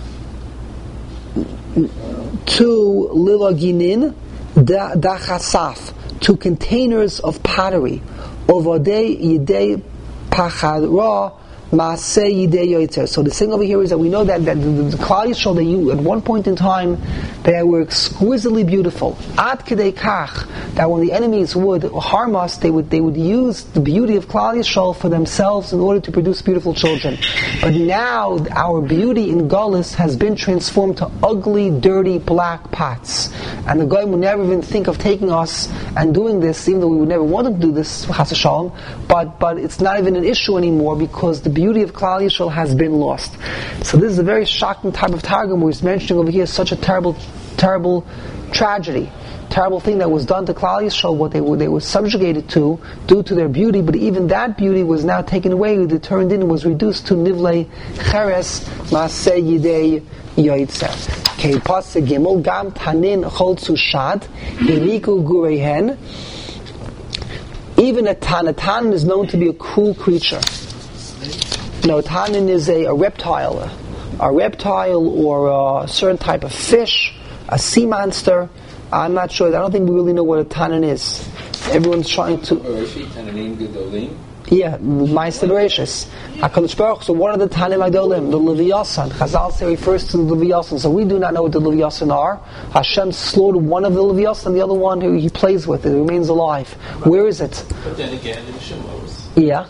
S1: to lilo ginin da chasaf, to containers of pottery. Ovadei yidei pachadra. So the thing over here is that we know that the Klal Yisrael, at one point in time, they were exquisitely beautiful. Ad kedei kach, that when the enemies would harm us, they would use the beauty of Klal Yisrael for themselves in order to produce beautiful children. But now our beauty in Galus has been transformed to ugly, dirty, black pots. And the Goyim would never even think of taking us and doing this, even though we would never want to do this, Chas V'Shalom, but it's not even an issue anymore because the beauty of Klal Yisrael has been lost. So this is a very shocking type of Targum where he's mentioning over here such a terrible tragedy, terrible thing that was done to Klal Yisrael, what they were subjugated to due to their beauty, but even that beauty was now taken away, it turned in and was reduced to Nivlei Cheres Maaseh Yidei Yoitzer. Okay, Pasuk Gimel, Gam Tanin Choltzu Shad, Iliku Gurehen. Even a tanin is known to be a cruel creature. No, tanin is a reptile or a certain type of fish, a sea monster. I'm not sure. I don't think we really know what a tanin is. Everyone's trying to. Yeah, Ma'aseh Bereshis. HaKadosh Baruch. So what are the Tanim Adolim? The Leviathan. Chazal say refers to the Leviathan. So we do not know what the Leviathan are. Hashem slaughtered one of the Leviathan, the other one who he plays with. It remains alive. Where is it?
S3: But then again, in Shemos.
S1: Yeah.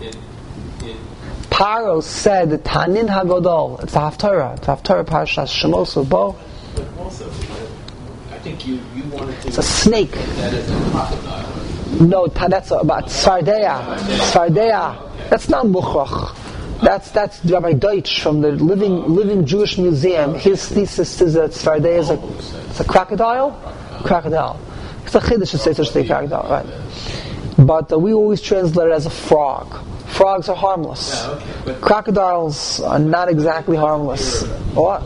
S1: Paro said the Tanin Hagodol. It's the Haftarah. It's the Haftarah Parashas Shemos Bo.
S3: But also, I think you wanted to.
S1: It's a snake.
S3: That is a crocodile.
S1: No, that's about Sardeya. That's not Muchach. That's Rabbi Deutsch from the Living Jewish Museum. His thesis is that Sardeya is a crocodile. Crocodile. It's a chiddush to say such a thing, crocodile, right? But we always translate it as a frog. Frogs are harmless.
S3: Yeah, okay.
S1: Crocodiles are not exactly harmless. What?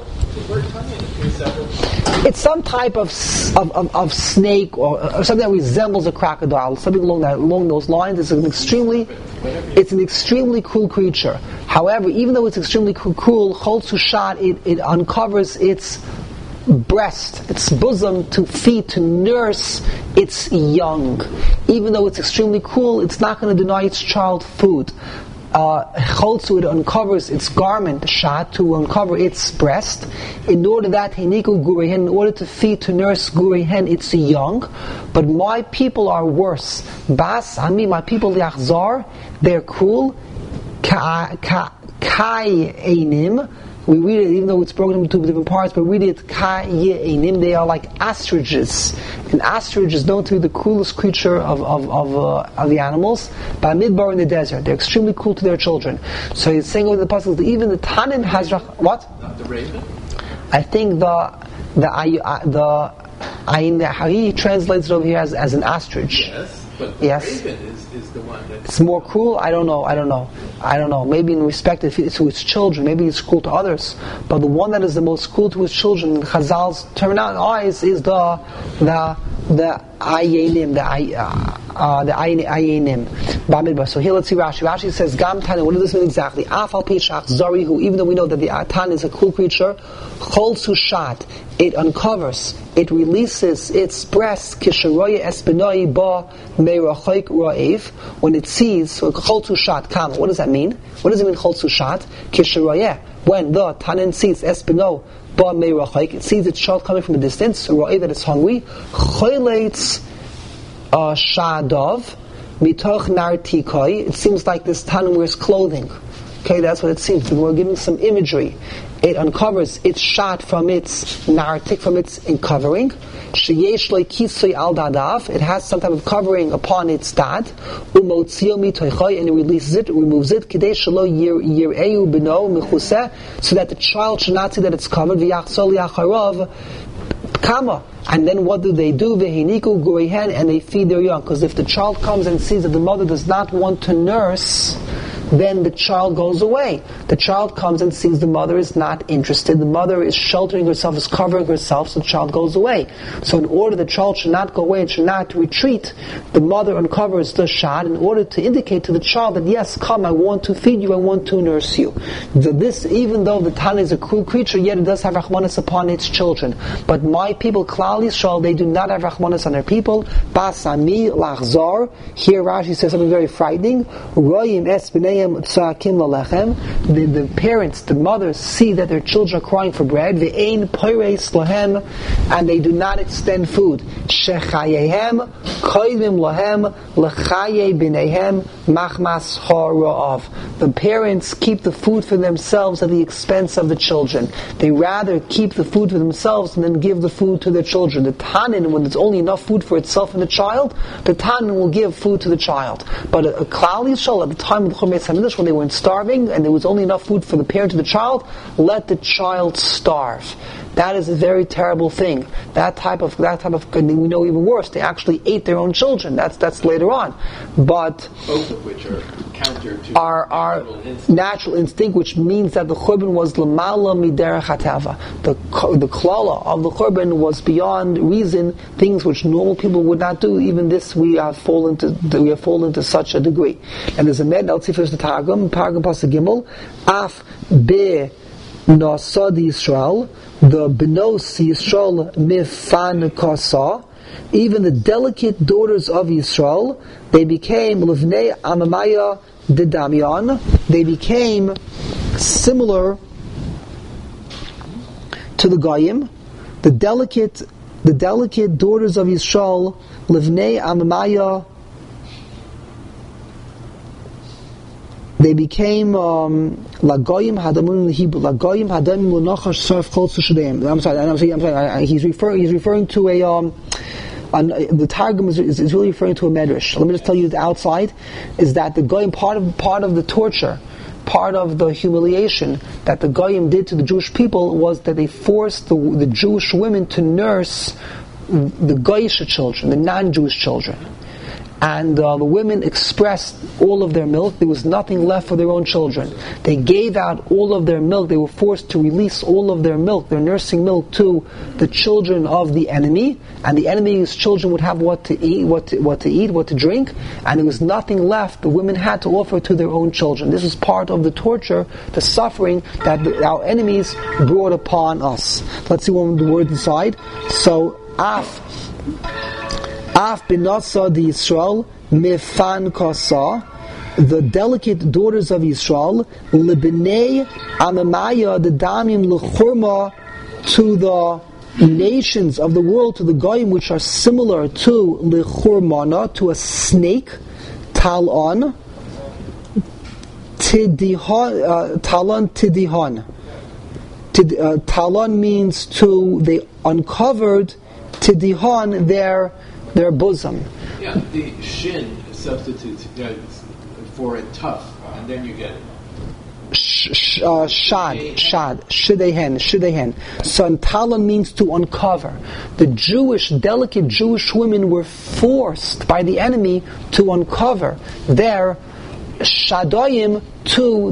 S1: It's some type of snake or something that resembles a crocodile, something along those lines. It's an extremely cruel creature. However, even though it's extremely cruel, Chol Sushad, it uncovers its breast, its bosom, to feed, to nurse its young. Even though it's extremely cruel, it's not going to deny its child food. Cholzu, it uncovers its garment, shat, to uncover its breast, in order that heniku gurihen, in order to feed, to nurse gurihen, its young. But my people are worse. Bas ami, my people liachzar, they're cruel. Kai einim. We read it, even though it's broken into different parts, but read it, Ka'ye'enim, they are like ostriches. An ostrich is known to be the cruelest creature of the animals. By Midbar in the desert, they're extremely cruel to their children. So he's saying over the apostles that even the Tanin has, what?
S3: Not the raven?
S1: I think how he translates it over here as an ostrich.
S3: Yes. But
S1: yes.
S3: The raven is the one that...
S1: It's more cruel? I don't know. Maybe in respect to its children, maybe it's cruel to others. But the one that is the most cruel to his children, in Chazal's terminology, is the Ayenim, the Ayenim. So here let's see Rashi. Rashi says, Gam Tani, what does this mean exactly? Afal Peshach Zarihu, even though we know that the Tan is a cruel creature, Chol Sushat, it uncovers, it releases its breast, Kisharoya Espenoi Ba Meirachaik Ra'ev, when it sees, so Chol Sushat, Kam, what does that mean? What does it mean Chol Sushat? Kisharoya, when the Tanin sees Espeno, it sees its child coming from a distance, that it's hungry. Shadov mitoch nartikoi. It seems like this Tanin wears clothing. Okay, that's what it seems. We're giving some imagery. It uncovers its shot from its nartik, from its covering. Sheyesh lo kisui al dadav. It has some type of covering upon its dad. Umotzio mitoichoi, and it releases it, removes it. Kidei shelo yireu beno mechuseh, so that the child should not see that it's covered. V'yachzol yacharov kama. And then what do? Vehiniku gurihen, and they feed their young. Because if the child comes and sees that the mother does not want to nurse, then the child goes away. The child comes and sees the mother is not interested. The mother is sheltering herself, is covering herself, so the child goes away. So in order the child should not go away, it should not retreat, the mother uncovers the shad in order to indicate to the child that yes, come, I want to feed you, I want to nurse you. This, even though the Tan is a cruel creature, yet it does have Rahmanas upon its children. But my people, Klal Yisrael, they do not have Rahmanas on their people. Basami lachzar. Here Rashi says something very frightening. Royim es b'nei the parents, the mothers, see that their children are crying for bread, and they do not extend food. The parents keep the food for themselves at the expense of the children. They rather keep the food for themselves and then give the food to their children. The Tanin, when there's only enough food for itself and the child, the Tanin will give food to the child. But a Klal Yisrael, at the time of the Chumei Tzamidosh, when they weren't starving and there was only enough food for the parent and the child, let the child starve. That is a very terrible thing. That type of, and we know even worse, they actually ate their own children. That's later on. But
S3: both of which are counter to
S1: our natural instinct, which means that the Churban was l'mala miderech hatava. The klala of the Churban was beyond reason, things which normal people would not do. Even this we have fallen to such a degree. And there's a med, I'll see first the Targum Pasuk Gimel, Af be Nasad Yisrael, the Benos Yisrael Mifan Kasa, even the delicate daughters of Yisrael, they became Livnei Amamaya Dedamion, they became similar to the Goyim, the delicate daughters of Yisrael, Livnei Amamaya, they became Lagoyim Hadamun Hebrew. Lagoyim Hadamun Lunachash Surf Chol Sushadim. I'm sorry. He's referring to the Targum is really referring to a medrash. Let me just tell you the outside is that the Goyim, part of the torture, part of the humiliation that the Goyim did to the Jewish people was that they forced the Jewish women to nurse the Goyish children, the non-Jewish children. and the women expressed all of their milk. There was nothing left for their own children. They gave out all of their milk. They were forced to release all of their milk, their nursing milk, to the children of the enemy, and the enemy's children would have what to eat, what to drink, and there was nothing left the women had to offer to their own children. This was part of the torture, the suffering that our enemies brought upon us. Let's see one of the words inside. So, Af binasa di Yisrael mifan kasa, the delicate daughters of Yisrael, libnei amamaya the damim l'churma, to the nations of the world, to the goyim which are similar to l'churmana, to a snake, talon tidihon. Talon means to, they uncovered tidihon, their bosom.
S3: Yeah, the shin substitutes for it tough, and then you get it. Shidehen. So talon means to uncover. The delicate Jewish women were forced by the enemy to uncover their shadayim to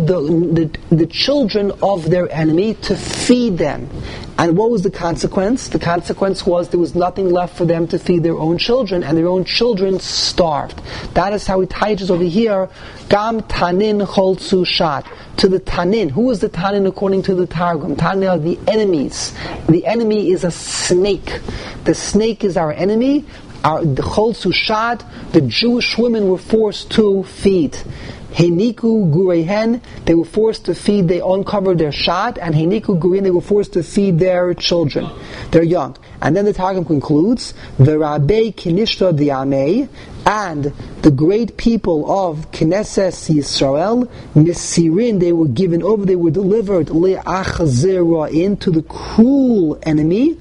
S3: the children of their enemy, to feed them. And what was the consequence? The consequence was there was nothing left for them to feed their own children, and their own children starved. That is how it teaches over here, Gam Tanin Choltzu Shat. To the Tanin. Who is the Tanin according to the Targum? Tanin are the enemies. The enemy is a snake. The snake is our enemy. The Choltzu Shat, the Jewish women were forced to feed. Heiniku Gurehen, they were forced to feed, they uncovered their shad, and Heiniku Gurein, they were forced to feed their children, their young. And then the Targum concludes, V'Rabei Kinishta Diamei, and the great people of Knesset Yisrael, Misirin, they were given over, they were delivered, Le'achzera'in, to the cruel enemy,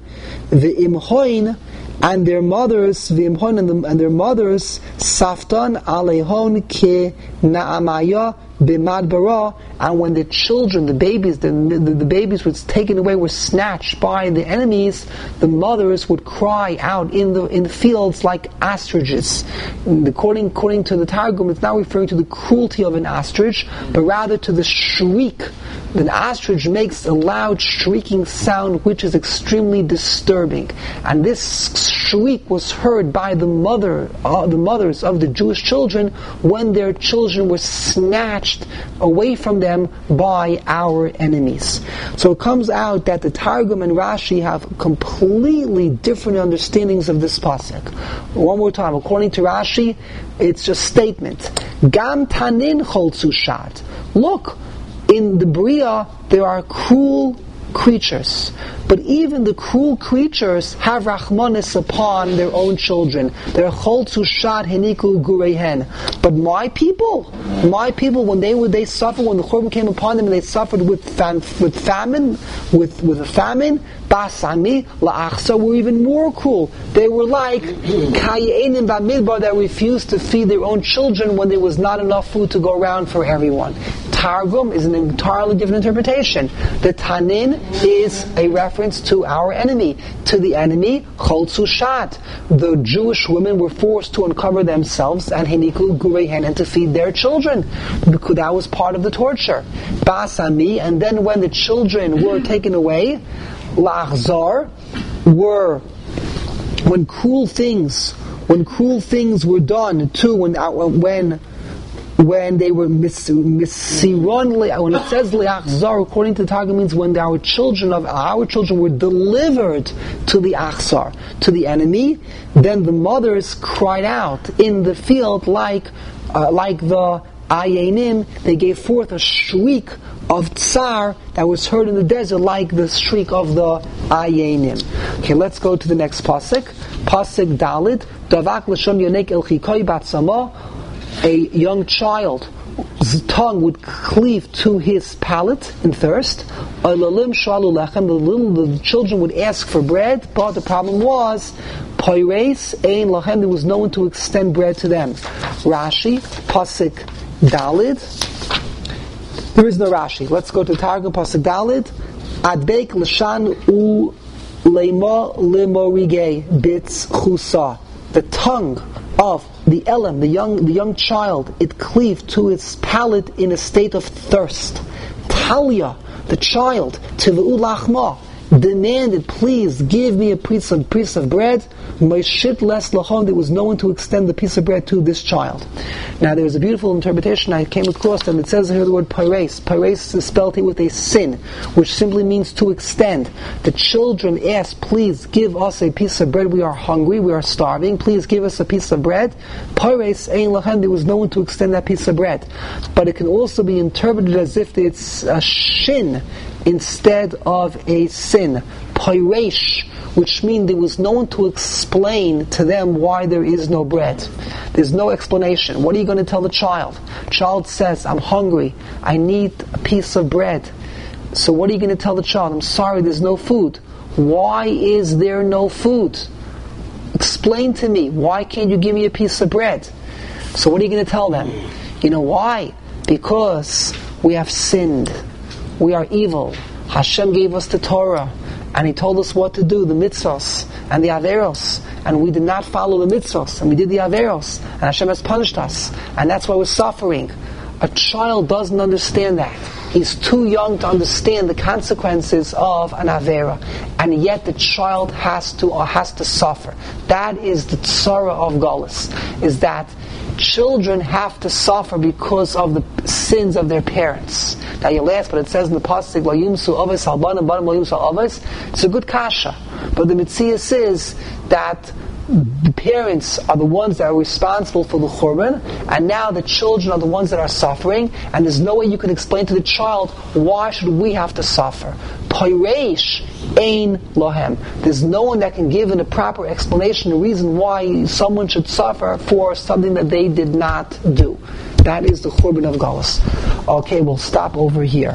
S3: V'Imhoin, and their mothers, V'imhon, and their mothers, Saftan alehon ke naamaya b'madbara, and when the children, the babies, the babies were taken away, were snatched by the enemies, the mothers would cry out in the fields like ostriches. According to the Targum, it's not referring to the cruelty of an ostrich, but rather to the shriek. The ostrich makes a loud shrieking sound which is extremely disturbing, and this shriek was heard by the mothers of the Jewish children when their children were snatched away from them by our enemies. So it comes out that the Targum and Rashi have completely different understandings of this pasuk. One more time, according to Rashi, it's just statement. Gam tanin choltzu shat. Look, in the Bria, there are cruel creatures. But even the cruel creatures have rachmanis upon their own children. They're choltzu shad heniku gurehen. But my people, when they suffered, when the Churban came upon them and they suffered with famine, with a famine, basami la'achsa were even more cruel. They were like kayenim b'midbar that refused to feed their own children when there was not enough food to go around for everyone. Targum is an entirely different interpretation. The Tanin is a reference to our enemy. To the enemy, Choltzu Shat. The Jewish women were forced to uncover themselves and Heniku Gurehen, and to feed their children, because that was part of the torture. Basami, and then when the children were taken away, Lachzar, when cruel things were done to when they were misiron, when it says le'achzar, according to the Targum, means when our children were delivered to the achzar, to the enemy, then the mothers cried out in the field like the ayenim. They gave forth a shriek of tsar that was heard in the desert, like the shriek of the ayenim. Okay, let's go to the next pasuk. Pasuk Dalid. Davak l'shon yonek el chikoi batzama. A young child's tongue would cleave to his palate in thirst. The children would ask for bread, but the problem was, there was no one to extend bread to them. Rashi, Pasuk Dalid. There is no Rashi. Let's go to Targum, Pasuk Dalid. Adbeik l'shan u lema limorige bits chusa.
S1: the tongue of the Elam, the young child, it cleaved to its palate in a state of thirst. Talia, the child, Tiv'u lachma, demanded, please give me a piece of bread. Moishit les lachon, there was no one to extend the piece of bread to this child. Now there's a beautiful interpretation I came across, and it says here the word pares. Pares is spelled here with a sin, which simply means to extend. The children asked, please give us a piece of bread, we are hungry, we are starving, please give us a piece of bread. Pares ein lachem, there was no one to extend that piece of bread. But it can also be interpreted as if it's a shin instead of a sin. Pairesh, which means there was no one to explain to them why there is no bread. There's no explanation. What are you going to tell the child? Child says, I'm hungry, I need a piece of bread. So what are you going to tell the child? I'm sorry, there's no food. Why is there no food? Explain to me, why can't you give me a piece of bread? So what are you going to tell them? You know why? Because we have sinned. We are evil. Hashem gave us the Torah, and He told us what to do, the mitzvos and the averos, and we did not follow the mitzvos, and we did the averos, and Hashem has punished us, and that's why we're suffering. A child doesn't understand that. He's too young to understand the consequences of an avera, and yet the child has to suffer. That is the tzara of Golus, is that children have to suffer because of the sins of their parents. Now you'll ask, but it says in the pasuk, "Lo yimsu avos al banim, banim lo yimsu avos." It's a good kasha, but the mitzias is that the parents are the ones that are responsible for the churban, and now the children are the ones that are suffering, and there's no way you can explain to the child, why should we have to suffer? Pairesh ein lohem. There's no one that can give in a proper explanation the reason why someone should suffer for something that they did not do. That is the churban of Golus. Okay, we'll stop over here.